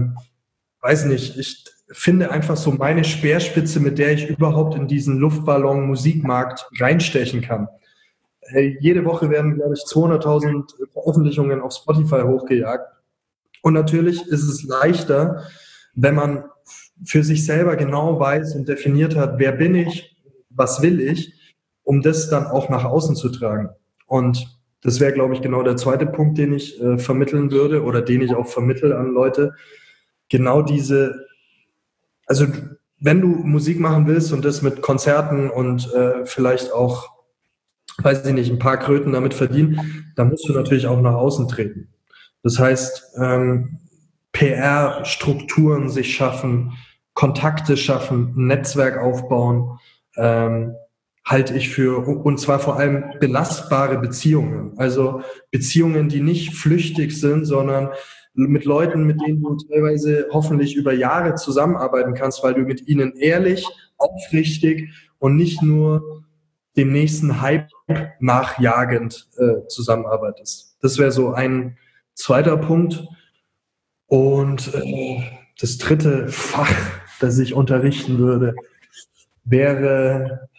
finde einfach so meine Speerspitze, mit der ich überhaupt in diesen Luftballon-Musikmarkt reinstechen kann. Jede Woche werden, glaube ich, 200.000 Veröffentlichungen auf Spotify hochgejagt. Und natürlich ist es leichter, wenn man für sich selber genau weiß und definiert hat, wer bin ich, was will ich, um das dann auch nach außen zu tragen. Und Das wäre, glaube ich, genau der zweite Punkt, den ich vermitteln würde oder den ich auch vermittle an Leute. Genau also wenn du Musik machen willst und das mit Konzerten und vielleicht auch, weiß ich nicht, ein paar Kröten damit verdienen, dann musst du natürlich auch nach außen treten. Das heißt, PR-Strukturen sich schaffen, Kontakte schaffen, ein Netzwerk aufbauen, halte ich für, und zwar vor allem belastbare Beziehungen. Also Beziehungen, die nicht flüchtig sind, sondern mit Leuten, mit denen du teilweise hoffentlich über Jahre zusammenarbeiten kannst, weil du mit ihnen ehrlich, aufrichtig und nicht nur dem nächsten Hype nachjagend zusammenarbeitest. Das wäre so ein zweiter Punkt. Und das dritte Fach, das ich unterrichten würde, wäre,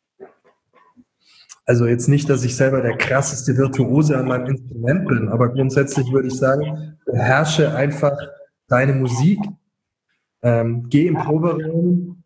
also jetzt nicht, dass ich selber der krasseste Virtuose an meinem Instrument bin, aber grundsätzlich würde ich sagen, beherrsche einfach deine Musik, geh im Proberaum,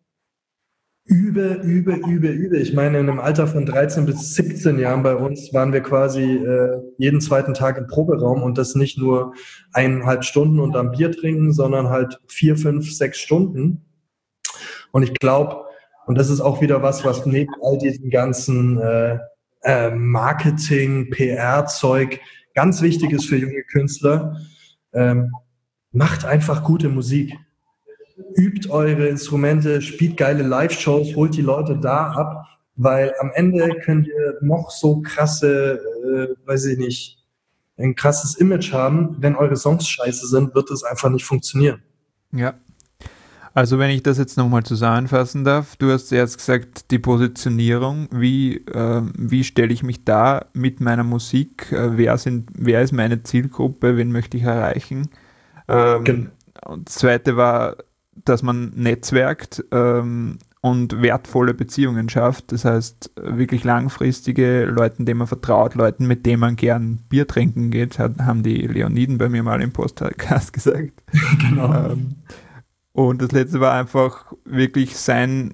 übe. Ich meine, in einem Alter von 13 bis 17 Jahren bei uns waren wir quasi jeden zweiten Tag im Proberaum und das nicht nur 1,5 Stunden und dann Bier trinken, sondern halt 4, 5, 6 Stunden. Und ich glaube, und das ist auch wieder was neben all diesen ganzen Marketing, PR-Zeug ganz wichtig ist für junge Künstler, macht einfach gute Musik. Übt eure Instrumente, spielt geile Live-Shows, holt die Leute da ab, weil am Ende könnt ihr noch so krasse, weiß ich nicht, ein krasses Image haben. Wenn eure Songs scheiße sind, wird es einfach nicht funktionieren. Ja. Also wenn ich das jetzt nochmal zusammenfassen darf, du hast jetzt gesagt, die Positionierung, wie stelle ich mich da mit meiner Musik, wer ist meine Zielgruppe, wen möchte ich erreichen? Und das zweite war, dass man netzwerkt und wertvolle Beziehungen schafft, das heißt wirklich langfristige, Leuten, denen man vertraut, Leuten, mit denen man gern Bier trinken geht, haben die Leoniden bei mir mal im Podcast gesagt. Genau. Und das letzte war einfach wirklich seine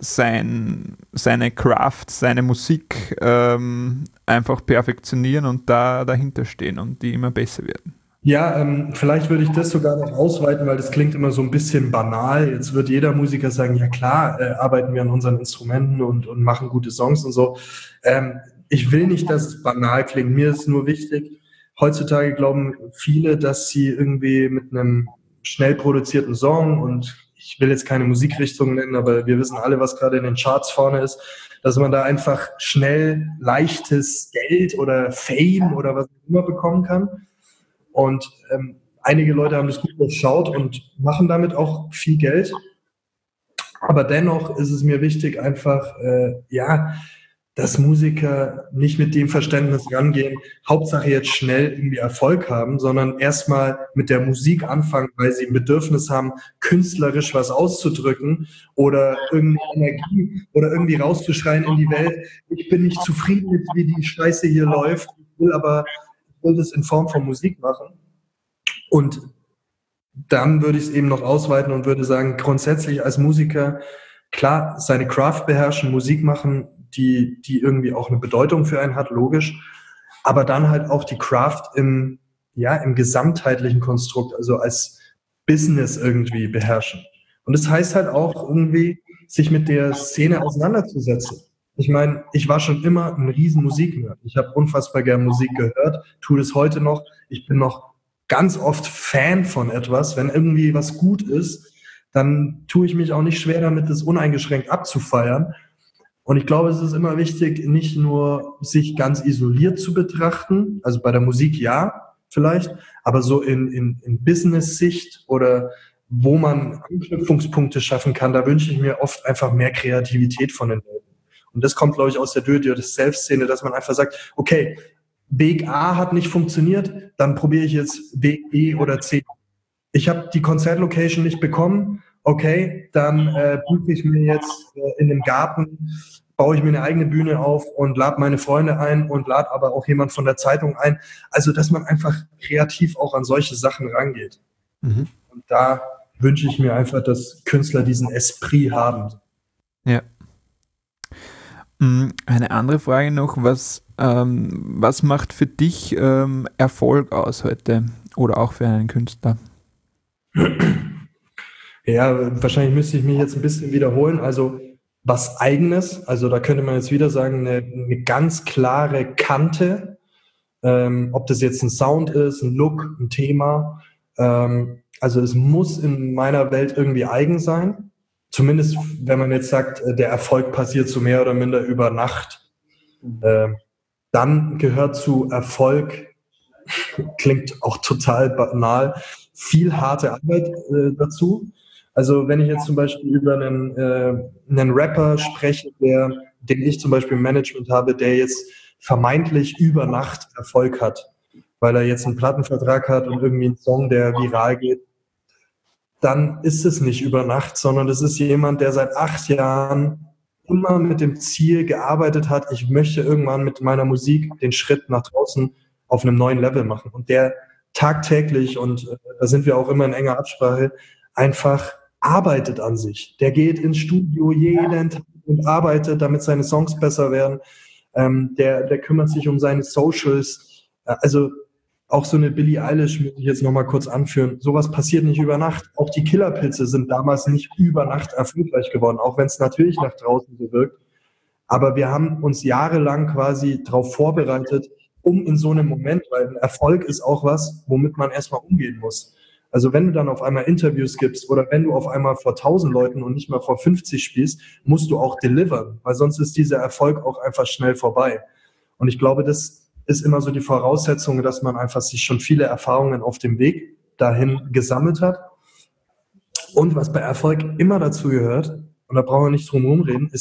Craft, seine Musik einfach perfektionieren und dahinter stehen und die immer besser werden. Ja, vielleicht würde ich das sogar noch ausweiten, weil das klingt immer so ein bisschen banal. Jetzt wird jeder Musiker sagen, ja klar, arbeiten wir an unseren Instrumenten und machen gute Songs und so. Ich will nicht, dass es banal klingt. Mir ist nur wichtig, heutzutage glauben viele, dass sie irgendwie mit einem schnell produzierten Song, und ich will jetzt keine Musikrichtung nennen, aber wir wissen alle, was gerade in den Charts vorne ist, dass man da einfach schnell leichtes Geld oder Fame oder was auch immer bekommen kann. Und einige Leute haben das gut durchschaut und machen damit auch viel Geld. Aber dennoch ist es mir wichtig, einfach, dass Musiker nicht mit dem Verständnis rangehen, Hauptsache jetzt schnell irgendwie Erfolg haben, sondern erstmal mit der Musik anfangen, weil sie ein Bedürfnis haben, künstlerisch was auszudrücken oder irgendeine Energie oder irgendwie rauszuschreien in die Welt. Ich bin nicht zufrieden mit, wie die Scheiße hier läuft, ich will das in Form von Musik machen. Und dann würde ich es eben noch ausweiten und würde sagen, grundsätzlich als Musiker, klar, seine Craft beherrschen, Musik machen, die irgendwie auch eine Bedeutung für einen hat, logisch, aber dann halt auch die Craft im gesamtheitlichen Konstrukt, also als Business irgendwie beherrschen. Und das heißt halt auch irgendwie, sich mit der Szene auseinanderzusetzen. Ich meine, ich war schon immer ein riesen Musiknerd. Ich habe unfassbar gern Musik gehört, tue das heute noch. Ich bin noch ganz oft Fan von etwas. Wenn irgendwie was gut ist, dann tue ich mich auch nicht schwer damit, das uneingeschränkt abzufeiern. Und ich glaube, es ist immer wichtig, nicht nur sich ganz isoliert zu betrachten, also bei der Musik ja, vielleicht, aber so in Business-Sicht oder wo man Anknüpfungspunkte schaffen kann, da wünsche ich mir oft einfach mehr Kreativität von den Leuten. Und das kommt, glaube ich, aus der Do-it-yourself-Szene, dass man einfach sagt, okay, Weg A hat nicht funktioniert, dann probiere ich jetzt Weg B oder C. Ich habe die Konzertlocation nicht bekommen, okay, dann buche ich mir jetzt in einem Garten, baue ich mir eine eigene Bühne auf und lade meine Freunde ein und lade aber auch jemand von der Zeitung ein. Also, dass man einfach kreativ auch an solche Sachen rangeht. Mhm. Und da wünsche ich mir einfach, dass Künstler diesen Esprit haben. Ja. Eine andere Frage noch, was macht für dich Erfolg aus heute oder auch für einen Künstler? Ja, wahrscheinlich müsste ich mich jetzt ein bisschen wiederholen. Also was Eigenes, also da könnte man jetzt wieder sagen, eine ganz klare Kante, ob das jetzt ein Sound ist, ein Look, ein Thema. Also es muss in meiner Welt irgendwie eigen sein. Zumindest wenn man jetzt sagt, der Erfolg passiert so mehr oder minder über Nacht. Dann gehört zu Erfolg, klingt auch total banal, viel harte Arbeit dazu. Also wenn ich jetzt zum Beispiel über einen Rapper spreche, den ich zum Beispiel im Management habe, der jetzt vermeintlich über Nacht Erfolg hat, weil er jetzt einen Plattenvertrag hat und irgendwie einen Song, der viral geht, dann ist es nicht über Nacht, sondern es ist jemand, der seit 8 Jahren immer mit dem Ziel gearbeitet hat, ich möchte irgendwann mit meiner Musik den Schritt nach draußen auf einem neuen Level machen. Und der tagtäglich, und da sind wir auch immer in enger Absprache, einfach arbeitet an sich. Der geht ins Studio jeden Tag und arbeitet, damit seine Songs besser werden. Der kümmert sich um seine Socials. Also auch so eine Billie Eilish, muss ich jetzt nochmal kurz anführen. Sowas passiert nicht über Nacht. Auch die Killerpilze sind damals nicht über Nacht erfolgreich geworden, auch wenn es natürlich nach draußen so wirkt. Aber wir haben uns jahrelang quasi darauf vorbereitet, um in so einem Moment, weil ein Erfolg ist auch was, womit man erstmal umgehen muss. Also wenn du dann auf einmal Interviews gibst oder wenn du auf einmal vor 1000 Leuten und nicht mal vor 50 spielst, musst du auch delivern, weil sonst ist dieser Erfolg auch einfach schnell vorbei. Und ich glaube, das ist immer so die Voraussetzung, dass man einfach sich schon viele Erfahrungen auf dem Weg dahin gesammelt hat. Und was bei Erfolg immer dazu gehört, und da brauchen wir nicht drum herum reden,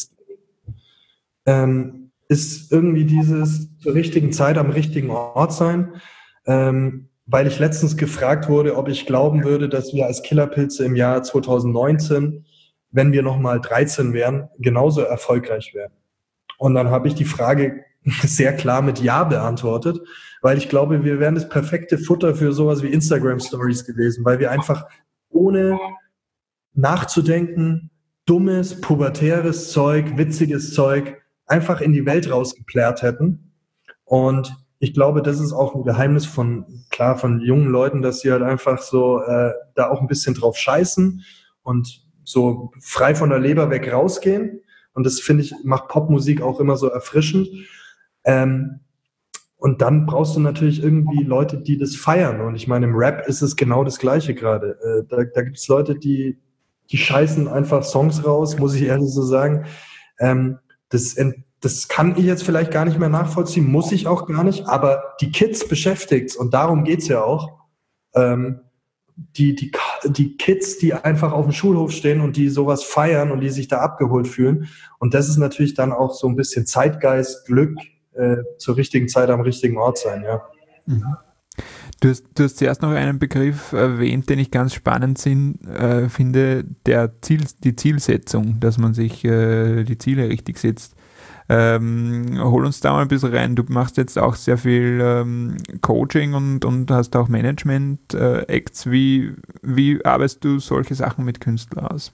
ist irgendwie dieses zur richtigen Zeit am richtigen Ort sein. Weil ich letztens gefragt wurde, ob ich glauben würde, dass wir als Killerpilze im Jahr 2019, wenn wir nochmal 13 wären, genauso erfolgreich wären. Und dann habe ich die Frage sehr klar mit Ja beantwortet, weil ich glaube, wir wären das perfekte Futter für sowas wie Instagram-Stories gewesen, weil wir einfach ohne nachzudenken, dummes, pubertäres Zeug, witziges Zeug einfach in die Welt rausgeplärt hätten. Und ich glaube, das ist auch ein Geheimnis von jungen Leuten, dass sie halt einfach so da auch ein bisschen drauf scheißen und so frei von der Leber weg rausgehen. Und das, finde ich, macht Popmusik auch immer so erfrischend. Und dann brauchst du natürlich irgendwie Leute, die das feiern. Und ich meine, im Rap ist es genau das Gleiche gerade. Da gibt es Leute, die scheißen einfach Songs raus, muss ich ehrlich so sagen. Das kann ich jetzt vielleicht gar nicht mehr nachvollziehen, muss ich auch gar nicht, aber die Kids beschäftigt's und darum geht's ja auch. Die Kids, die einfach auf dem Schulhof stehen und die sowas feiern und die sich da abgeholt fühlen. Und das ist natürlich dann auch so ein bisschen Zeitgeist, Glück, zur richtigen Zeit am richtigen Ort sein, ja. Mhm. Du hast zuerst noch einen Begriff erwähnt, den ich ganz spannend finde, die Zielsetzung, dass man sich die Ziele richtig setzt. Hol uns da mal ein bisschen rein. Du machst jetzt auch sehr viel Coaching und hast auch Management-Acts. Wie arbeitest du solche Sachen mit Künstlern aus?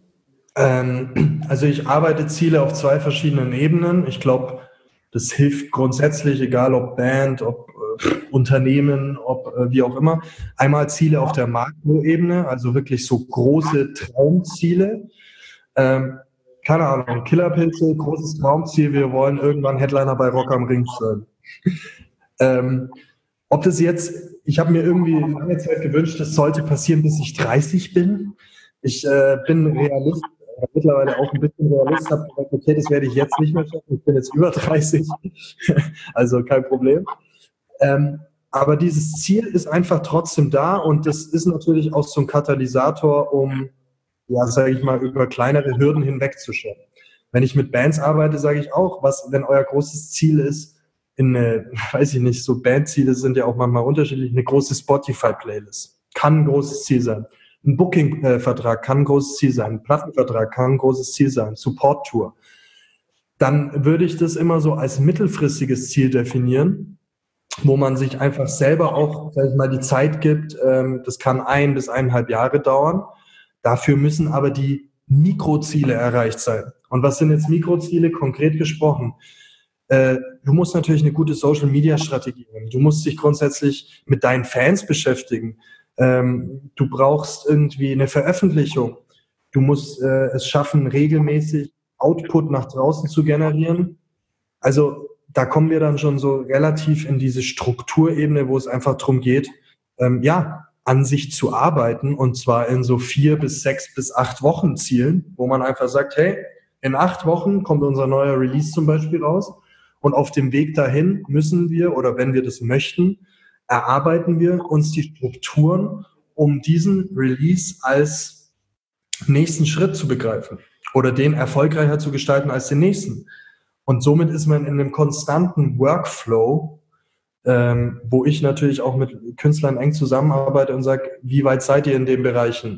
Also ich arbeite Ziele auf 2 verschiedenen Ebenen. Ich glaube, das hilft grundsätzlich, egal ob Band, ob Unternehmen, ob wie auch immer. Einmal Ziele auf der Makroebene, also wirklich so große Traumziele. Keine Ahnung, Killerpilze, großes Traumziel, wir wollen irgendwann Headliner bei Rock am Ring sein. Ob das jetzt, ich habe mir irgendwie lange Zeit gewünscht, das sollte passieren, bis ich 30 bin. Ich bin Realist, mittlerweile auch ein bisschen Realist, habe gesagt, okay, das werde ich jetzt nicht mehr schaffen, ich bin jetzt über 30, also kein Problem. Aber dieses Ziel ist einfach trotzdem da und das ist natürlich auch so ein Katalysator, um, ja, sage ich mal, über kleinere Hürden hinwegzuschauen. Wenn ich mit Bands arbeite, sage ich auch, wenn euer großes Ziel ist, weiß ich nicht, so Bandziele sind ja auch manchmal unterschiedlich, eine große Spotify-Playlist kann ein großes Ziel sein. Ein Booking-Vertrag kann ein großes Ziel sein. Ein Plattenvertrag kann ein großes Ziel sein. Support-Tour. Dann würde ich das immer so als mittelfristiges Ziel definieren, wo man sich einfach selber auch, sag ich mal, die Zeit gibt. Das kann 1 bis 1,5 Jahre dauern. Dafür müssen aber die Mikroziele erreicht sein. Und was sind jetzt Mikroziele, konkret gesprochen? Du musst natürlich eine gute Social-Media-Strategie haben. Du musst dich grundsätzlich mit deinen Fans beschäftigen. Du brauchst irgendwie eine Veröffentlichung. Du musst es schaffen, regelmäßig Output nach draußen zu generieren. Also da kommen wir dann schon so relativ in diese Strukturebene, wo es einfach darum geht, an sich zu arbeiten, und zwar in so 4 bis 6 bis 8 Wochen Zielen, wo man einfach sagt, hey, in 8 Wochen kommt unser neuer Release zum Beispiel raus, und auf dem Weg dahin müssen wir, oder wenn wir das möchten, erarbeiten wir uns die Strukturen, um diesen Release als nächsten Schritt zu begreifen oder den erfolgreicher zu gestalten als den nächsten. Und somit ist man in einem konstanten Workflow, wo ich natürlich auch mit Künstlern eng zusammenarbeite und sage, wie weit seid ihr in den Bereichen?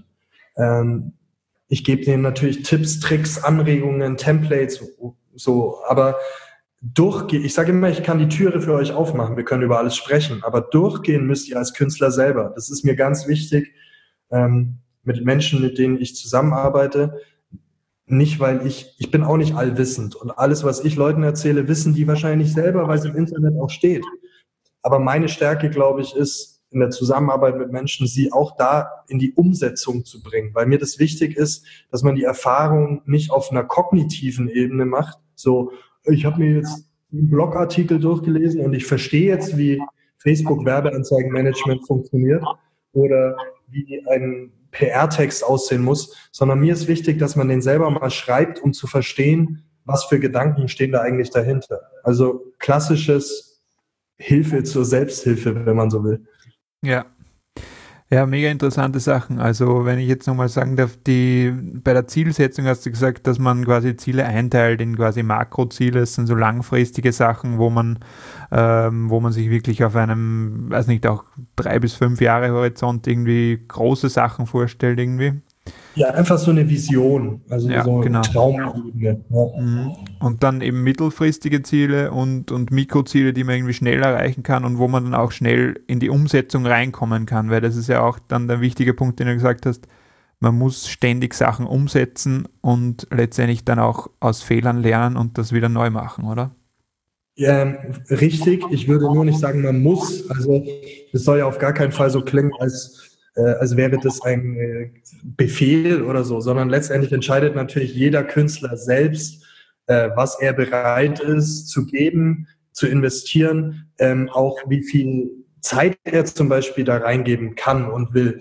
Ich gebe denen natürlich Tipps, Tricks, Anregungen, Templates, so, aber ich sage immer, ich kann die Türe für euch aufmachen, wir können über alles sprechen, aber durchgehen müsst ihr als Künstler selber. Das ist mir ganz wichtig, mit Menschen, mit denen ich zusammenarbeite. Nicht, weil ich bin auch nicht allwissend, und alles, was ich Leuten erzähle, wissen die wahrscheinlich selber, weil es im Internet auch steht. Aber meine Stärke, glaube ich, ist in der Zusammenarbeit mit Menschen, sie auch da in die Umsetzung zu bringen, weil mir das wichtig ist, dass man die Erfahrung nicht auf einer kognitiven Ebene macht, so, ich habe mir jetzt einen Blogartikel durchgelesen und ich verstehe jetzt, wie Facebook-Werbeanzeigenmanagement funktioniert oder wie ein PR-Text aussehen muss, sondern mir ist wichtig, dass man den selber mal schreibt, um zu verstehen, was für Gedanken stehen da eigentlich dahinter. Also klassisches Hilfe zur Selbsthilfe, wenn man so will. Ja. Ja, mega interessante Sachen. Also wenn ich jetzt nochmal sagen darf, bei der Zielsetzung hast du gesagt, dass man quasi Ziele einteilt in quasi Makroziele. Das sind so langfristige Sachen, wo man sich wirklich auf einem, weiß nicht, auch 3 bis 5 Jahre Horizont irgendwie große Sachen vorstellt irgendwie. Ja, einfach so eine Vision, also ja, so genau. eine Traumebene. Ja. Und dann eben mittelfristige Ziele und Mikroziele, die man irgendwie schnell erreichen kann und wo man dann auch schnell in die Umsetzung reinkommen kann, weil das ist ja auch dann der wichtige Punkt, den du gesagt hast, man muss ständig Sachen umsetzen und letztendlich dann auch aus Fehlern lernen und das wieder neu machen, oder? Ja, richtig, ich würde nur nicht sagen, man muss, also es soll ja auf gar keinen Fall so klingen, als wäre das ein Befehl oder so, sondern letztendlich entscheidet natürlich jeder Künstler selbst, was er bereit ist zu geben, zu investieren, auch wie viel Zeit er zum Beispiel da reingeben kann und will.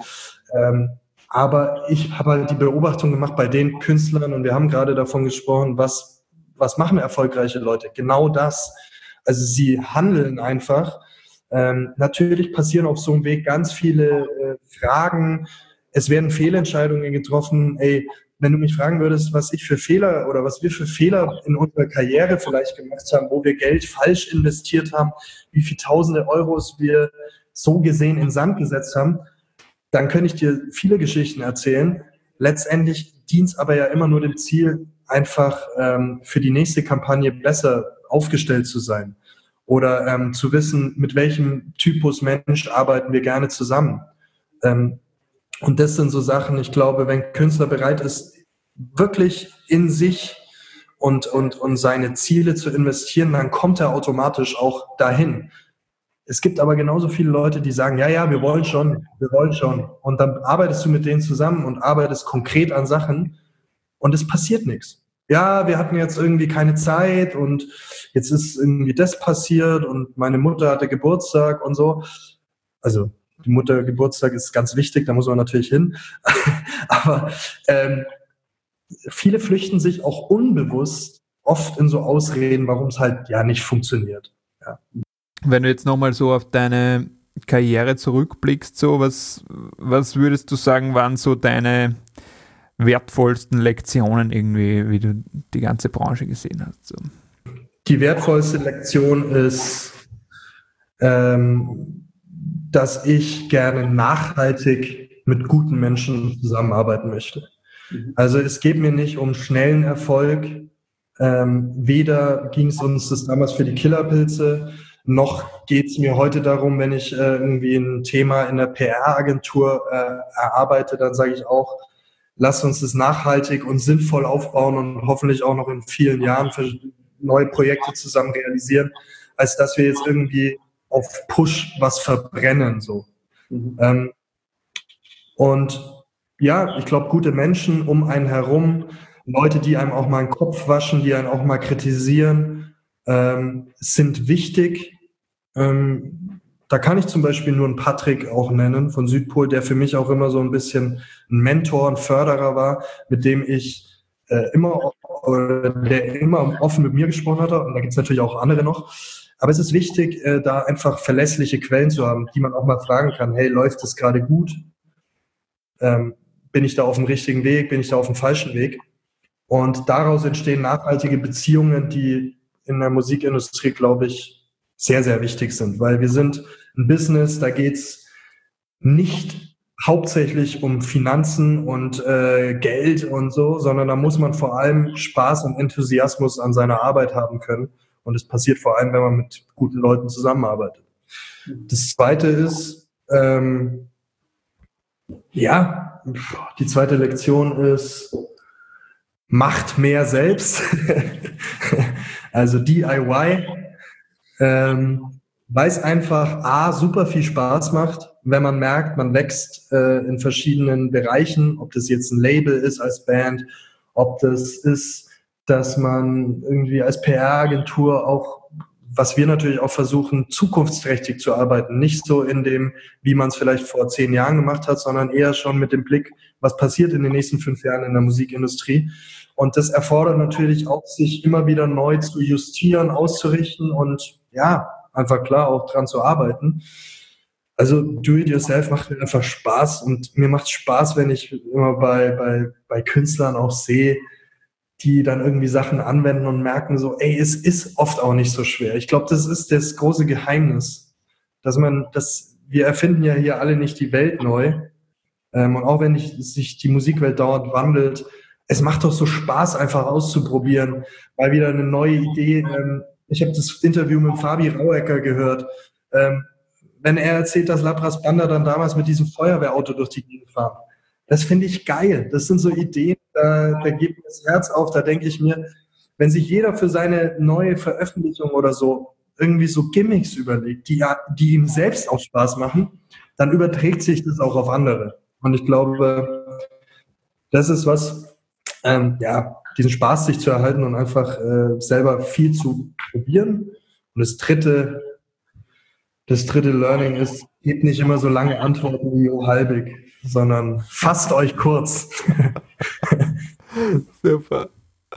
Aber ich habe halt die Beobachtung gemacht bei den Künstlern, und wir haben gerade davon gesprochen, was machen erfolgreiche Leute? Genau das. Also sie handeln einfach. Natürlich passieren auf so einem Weg ganz viele Fragen. Es werden Fehlentscheidungen getroffen. Ey, wenn du mich fragen würdest, was wir für Fehler in unserer Karriere vielleicht gemacht haben, wo wir Geld falsch investiert haben, wie viele tausende Euros wir so gesehen in Sand gesetzt haben, dann könnte ich dir viele Geschichten erzählen. Letztendlich dient es aber ja immer nur dem Ziel, einfach für die nächste Kampagne besser aufgestellt zu sein. Oder zu wissen, mit welchem Typus Mensch arbeiten wir gerne zusammen. Und das sind so Sachen, ich glaube, wenn ein Künstler bereit ist, wirklich in sich und seine Ziele zu investieren, dann kommt er automatisch auch dahin. Es gibt aber genauso viele Leute, die sagen, ja, wir wollen schon. Und dann arbeitest du mit denen zusammen und arbeitest konkret an Sachen und es passiert nichts. Ja, wir hatten jetzt irgendwie keine Zeit und jetzt ist irgendwie das passiert und meine Mutter hatte Geburtstag und so. Also die Muttergeburtstag ist ganz wichtig, da muss man natürlich hin. Aber viele flüchten sich auch unbewusst oft in so Ausreden, warum es halt ja nicht funktioniert. Ja. Wenn du jetzt nochmal so auf deine Karriere zurückblickst, so was würdest du sagen, waren so deine wertvollsten Lektionen irgendwie, wie du die ganze Branche gesehen hast? So. Die wertvollste Lektion ist, dass ich gerne nachhaltig mit guten Menschen zusammenarbeiten möchte. Also es geht mir nicht um schnellen Erfolg. Weder ging es uns das damals für die Killerpilze, noch geht es mir heute darum, wenn ich irgendwie ein Thema in der PR-Agentur erarbeite, dann sage ich auch, lasst uns das nachhaltig und sinnvoll aufbauen und hoffentlich auch noch in vielen Jahren für neue Projekte zusammen realisieren, als dass wir jetzt irgendwie auf Push was verbrennen. So. Und ja, ich glaube, gute Menschen um einen herum, Leute, die einem auch mal den Kopf waschen, die einen auch mal kritisieren, sind wichtig. Da kann ich zum Beispiel nur einen Patrick auch nennen von Südpol, der für mich auch immer so ein bisschen ein Mentor, ein Förderer war, mit dem ich der immer offen mit mir gesprochen hat. Und da gibt es natürlich auch andere noch. Aber es ist wichtig, da einfach verlässliche Quellen zu haben, die man auch mal fragen kann, hey, läuft das gerade gut? Bin ich da auf dem richtigen Weg? Bin ich da auf dem falschen Weg? Und daraus entstehen nachhaltige Beziehungen, die in der Musikindustrie, glaube ich, sehr, sehr wichtig sind, weil wir sind ein Business, da geht's nicht hauptsächlich um Finanzen und Geld und so, sondern da muss man vor allem Spaß und Enthusiasmus an seiner Arbeit haben können. Und es passiert vor allem, wenn man mit guten Leuten zusammenarbeitet. Das Zweite ist, die zweite Lektion ist, macht mehr selbst. Also DIY. Weil es einfach super viel Spaß macht, wenn man merkt, man wächst in verschiedenen Bereichen, ob das jetzt ein Label ist als Band, ob das ist, dass man irgendwie als PR-Agentur auch, was wir natürlich auch versuchen, zukunftsträchtig zu arbeiten, nicht so in dem, wie man es vielleicht vor 10 Jahren gemacht hat, sondern eher schon mit dem Blick, was passiert in den nächsten 5 Jahren in der Musikindustrie. Und das erfordert natürlich auch, sich immer wieder neu zu justieren, auszurichten und ja, einfach klar auch dran zu arbeiten. Also Do-it-yourself macht mir einfach Spaß und mir macht es Spaß, wenn ich immer bei Künstlern auch sehe, die dann irgendwie Sachen anwenden und merken so, ey, es ist oft auch nicht so schwer. Ich glaube, das ist das große Geheimnis, wir erfinden ja hier alle nicht die Welt neu. Und auch wenn sich die Musikwelt dauernd wandelt, es macht doch so Spaß, einfach auszuprobieren, weil wieder eine neue Idee, ich habe das Interview mit Fabi Rauecker gehört, wenn er erzählt, dass Labras Banda dann damals mit diesem Feuerwehrauto durch die Gegend fahren. Das finde ich geil. Das sind so Ideen, da geht mir das Herz auf, da denke ich mir, wenn sich jeder für seine neue Veröffentlichung oder so irgendwie so Gimmicks überlegt, die ihm selbst auch Spaß machen, dann überträgt sich das auch auf andere. Und ich glaube, das ist was, diesen Spaß sich zu erhalten und einfach selber viel zu probieren. Und das dritte Learning ist, gebt nicht immer so lange Antworten wie Jo Halbig, sondern fasst euch kurz. Super.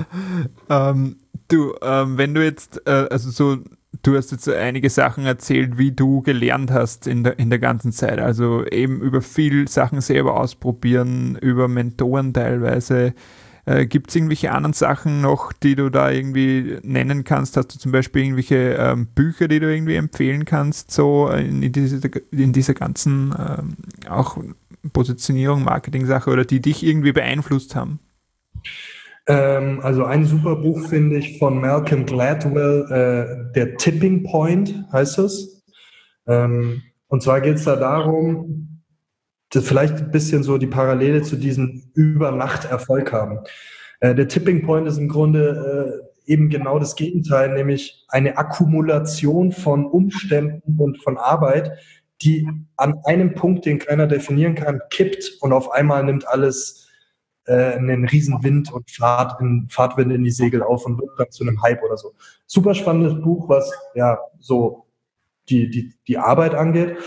Wenn du jetzt, du hast jetzt einige Sachen erzählt, wie du gelernt hast in der ganzen Zeit. Also eben über viel Sachen selber ausprobieren, über Mentoren teilweise. Gibt es irgendwelche anderen Sachen noch, die du da irgendwie nennen kannst? Hast du zum Beispiel irgendwelche Bücher, die du irgendwie empfehlen kannst, so in dieser ganzen auch Positionierung, Marketing-Sache oder die dich irgendwie beeinflusst haben? Also ein super Buch finde ich von Malcolm Gladwell, der Tipping Point heißt es. Und zwar geht es da darum, vielleicht ein bisschen so die Parallele zu diesem Über-Nacht-Erfolg haben. Der Tipping Point ist im Grunde eben genau das Gegenteil, nämlich eine Akkumulation von Umständen und von Arbeit, die an einem Punkt, den keiner definieren kann, kippt und auf einmal nimmt alles einen riesen Wind und Fahrtwind in die Segel auf und wird dann zu einem Hype oder so. Super spannendes Buch, was ja so die Arbeit angeht.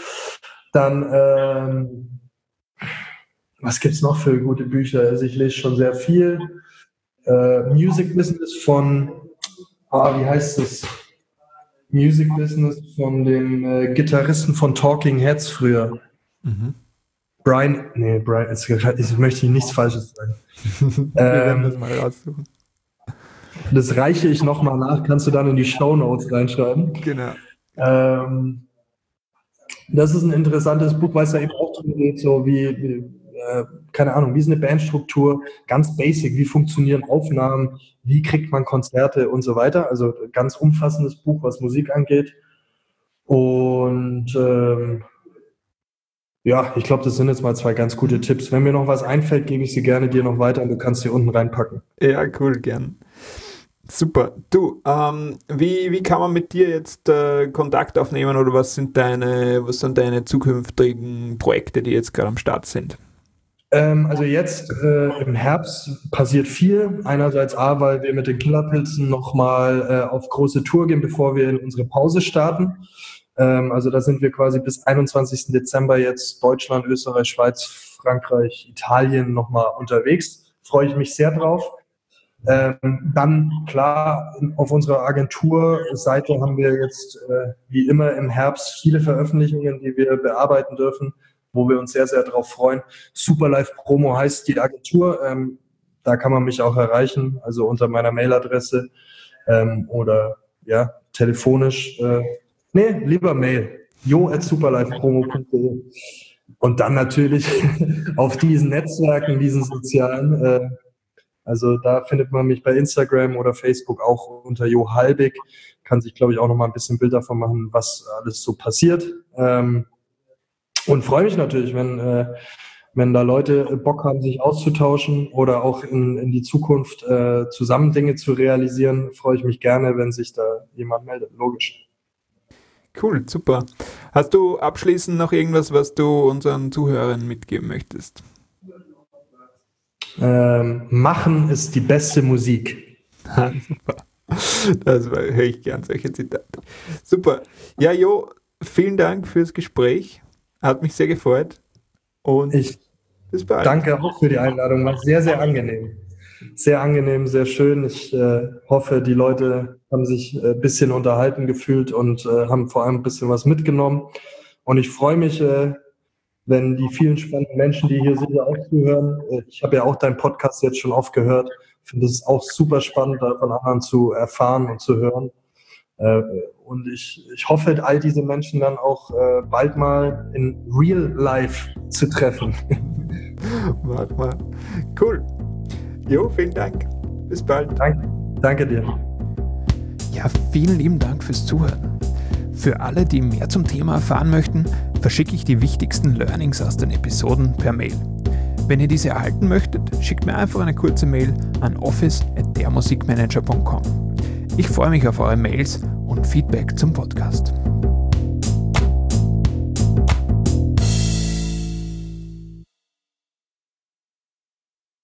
Dann was gibt's noch für gute Bücher? Also ich lese schon sehr viel. Music Business von, wie heißt das? Music Business von dem Gitarristen von Talking Heads früher. Mhm. Brian, jetzt möchte ich nichts Falsches sagen. Wir werden das mal raussuchen. Das reiche ich nochmal nach, kannst du dann in die Shownotes reinschreiben. Genau. Das ist ein interessantes Buch, weil es da eben auch darum geht, so keine Ahnung, wie ist eine Bandstruktur, ganz basic, wie funktionieren Aufnahmen, wie kriegt man Konzerte und so weiter. Also ganz umfassendes Buch, was Musik angeht. Und Ja, ich glaube, das sind jetzt mal 2 ganz gute Tipps. Wenn mir noch was einfällt, gebe ich sie gerne dir noch weiter und du kannst sie unten reinpacken. Ja, cool, gern. Super. Du, wie kann man mit dir jetzt Kontakt aufnehmen oder was sind deine zukünftigen Projekte, die jetzt gerade am Start sind? Also jetzt im Herbst passiert viel. Einerseits weil wir mit den Killerpilzen nochmal auf große Tour gehen, bevor wir in unsere Pause starten. Also da sind wir quasi bis 21. Dezember jetzt Deutschland, Österreich, Schweiz, Frankreich, Italien nochmal unterwegs. Freue ich mich sehr drauf. Dann klar, auf unserer Agenturseite haben wir jetzt wie immer im Herbst viele Veröffentlichungen, die wir bearbeiten dürfen, wo wir uns sehr, sehr drauf freuen. Superlife Promo heißt die Agentur. Da kann man mich auch erreichen, also unter meiner Mailadresse oder ja, telefonisch. Lieber Mail. jo@superlifepromo.de. Und dann natürlich auf diesen Netzwerken, diesen sozialen, also da findet man mich bei Instagram oder Facebook auch unter Jo Halbig. Kann sich, glaube ich, auch noch mal ein bisschen Bild davon machen, was alles so passiert. Und freue mich natürlich, wenn da Leute Bock haben, sich auszutauschen oder auch in die Zukunft zusammen Dinge zu realisieren, freue ich mich gerne, wenn sich da jemand meldet, logisch. Cool, super. Hast du abschließend noch irgendwas, was du unseren Zuhörern mitgeben möchtest? Machen ist die beste Musik. Super. Höre ich gern, solche Zitate. Super. Ja, Jo, vielen Dank fürs Gespräch. Hat mich sehr gefreut. Und bis bald. Danke auch für die Einladung. War sehr, sehr angenehm. Sehr angenehm, sehr schön. Ich hoffe, die Leute haben sich ein bisschen unterhalten gefühlt und haben vor allem ein bisschen was mitgenommen. Und ich freue mich, wenn die vielen spannenden Menschen, die hier sicher auch zuhören, ich habe ja auch deinen Podcast jetzt schon oft gehört, finde es auch super spannend, da von anderen zu erfahren und zu hören. Und ich hoffe, all diese Menschen dann auch bald mal in Real Life zu treffen. Warte mal. Cool. Jo, vielen Dank. Bis bald. Danke dir. Ja, vielen lieben Dank fürs Zuhören. Für alle, die mehr zum Thema erfahren möchten, verschicke ich die wichtigsten Learnings aus den Episoden per Mail. Wenn ihr diese erhalten möchtet, schickt mir einfach eine kurze Mail an office@dermusikmanager.com. Ich freue mich auf eure Mails und Feedback zum Podcast.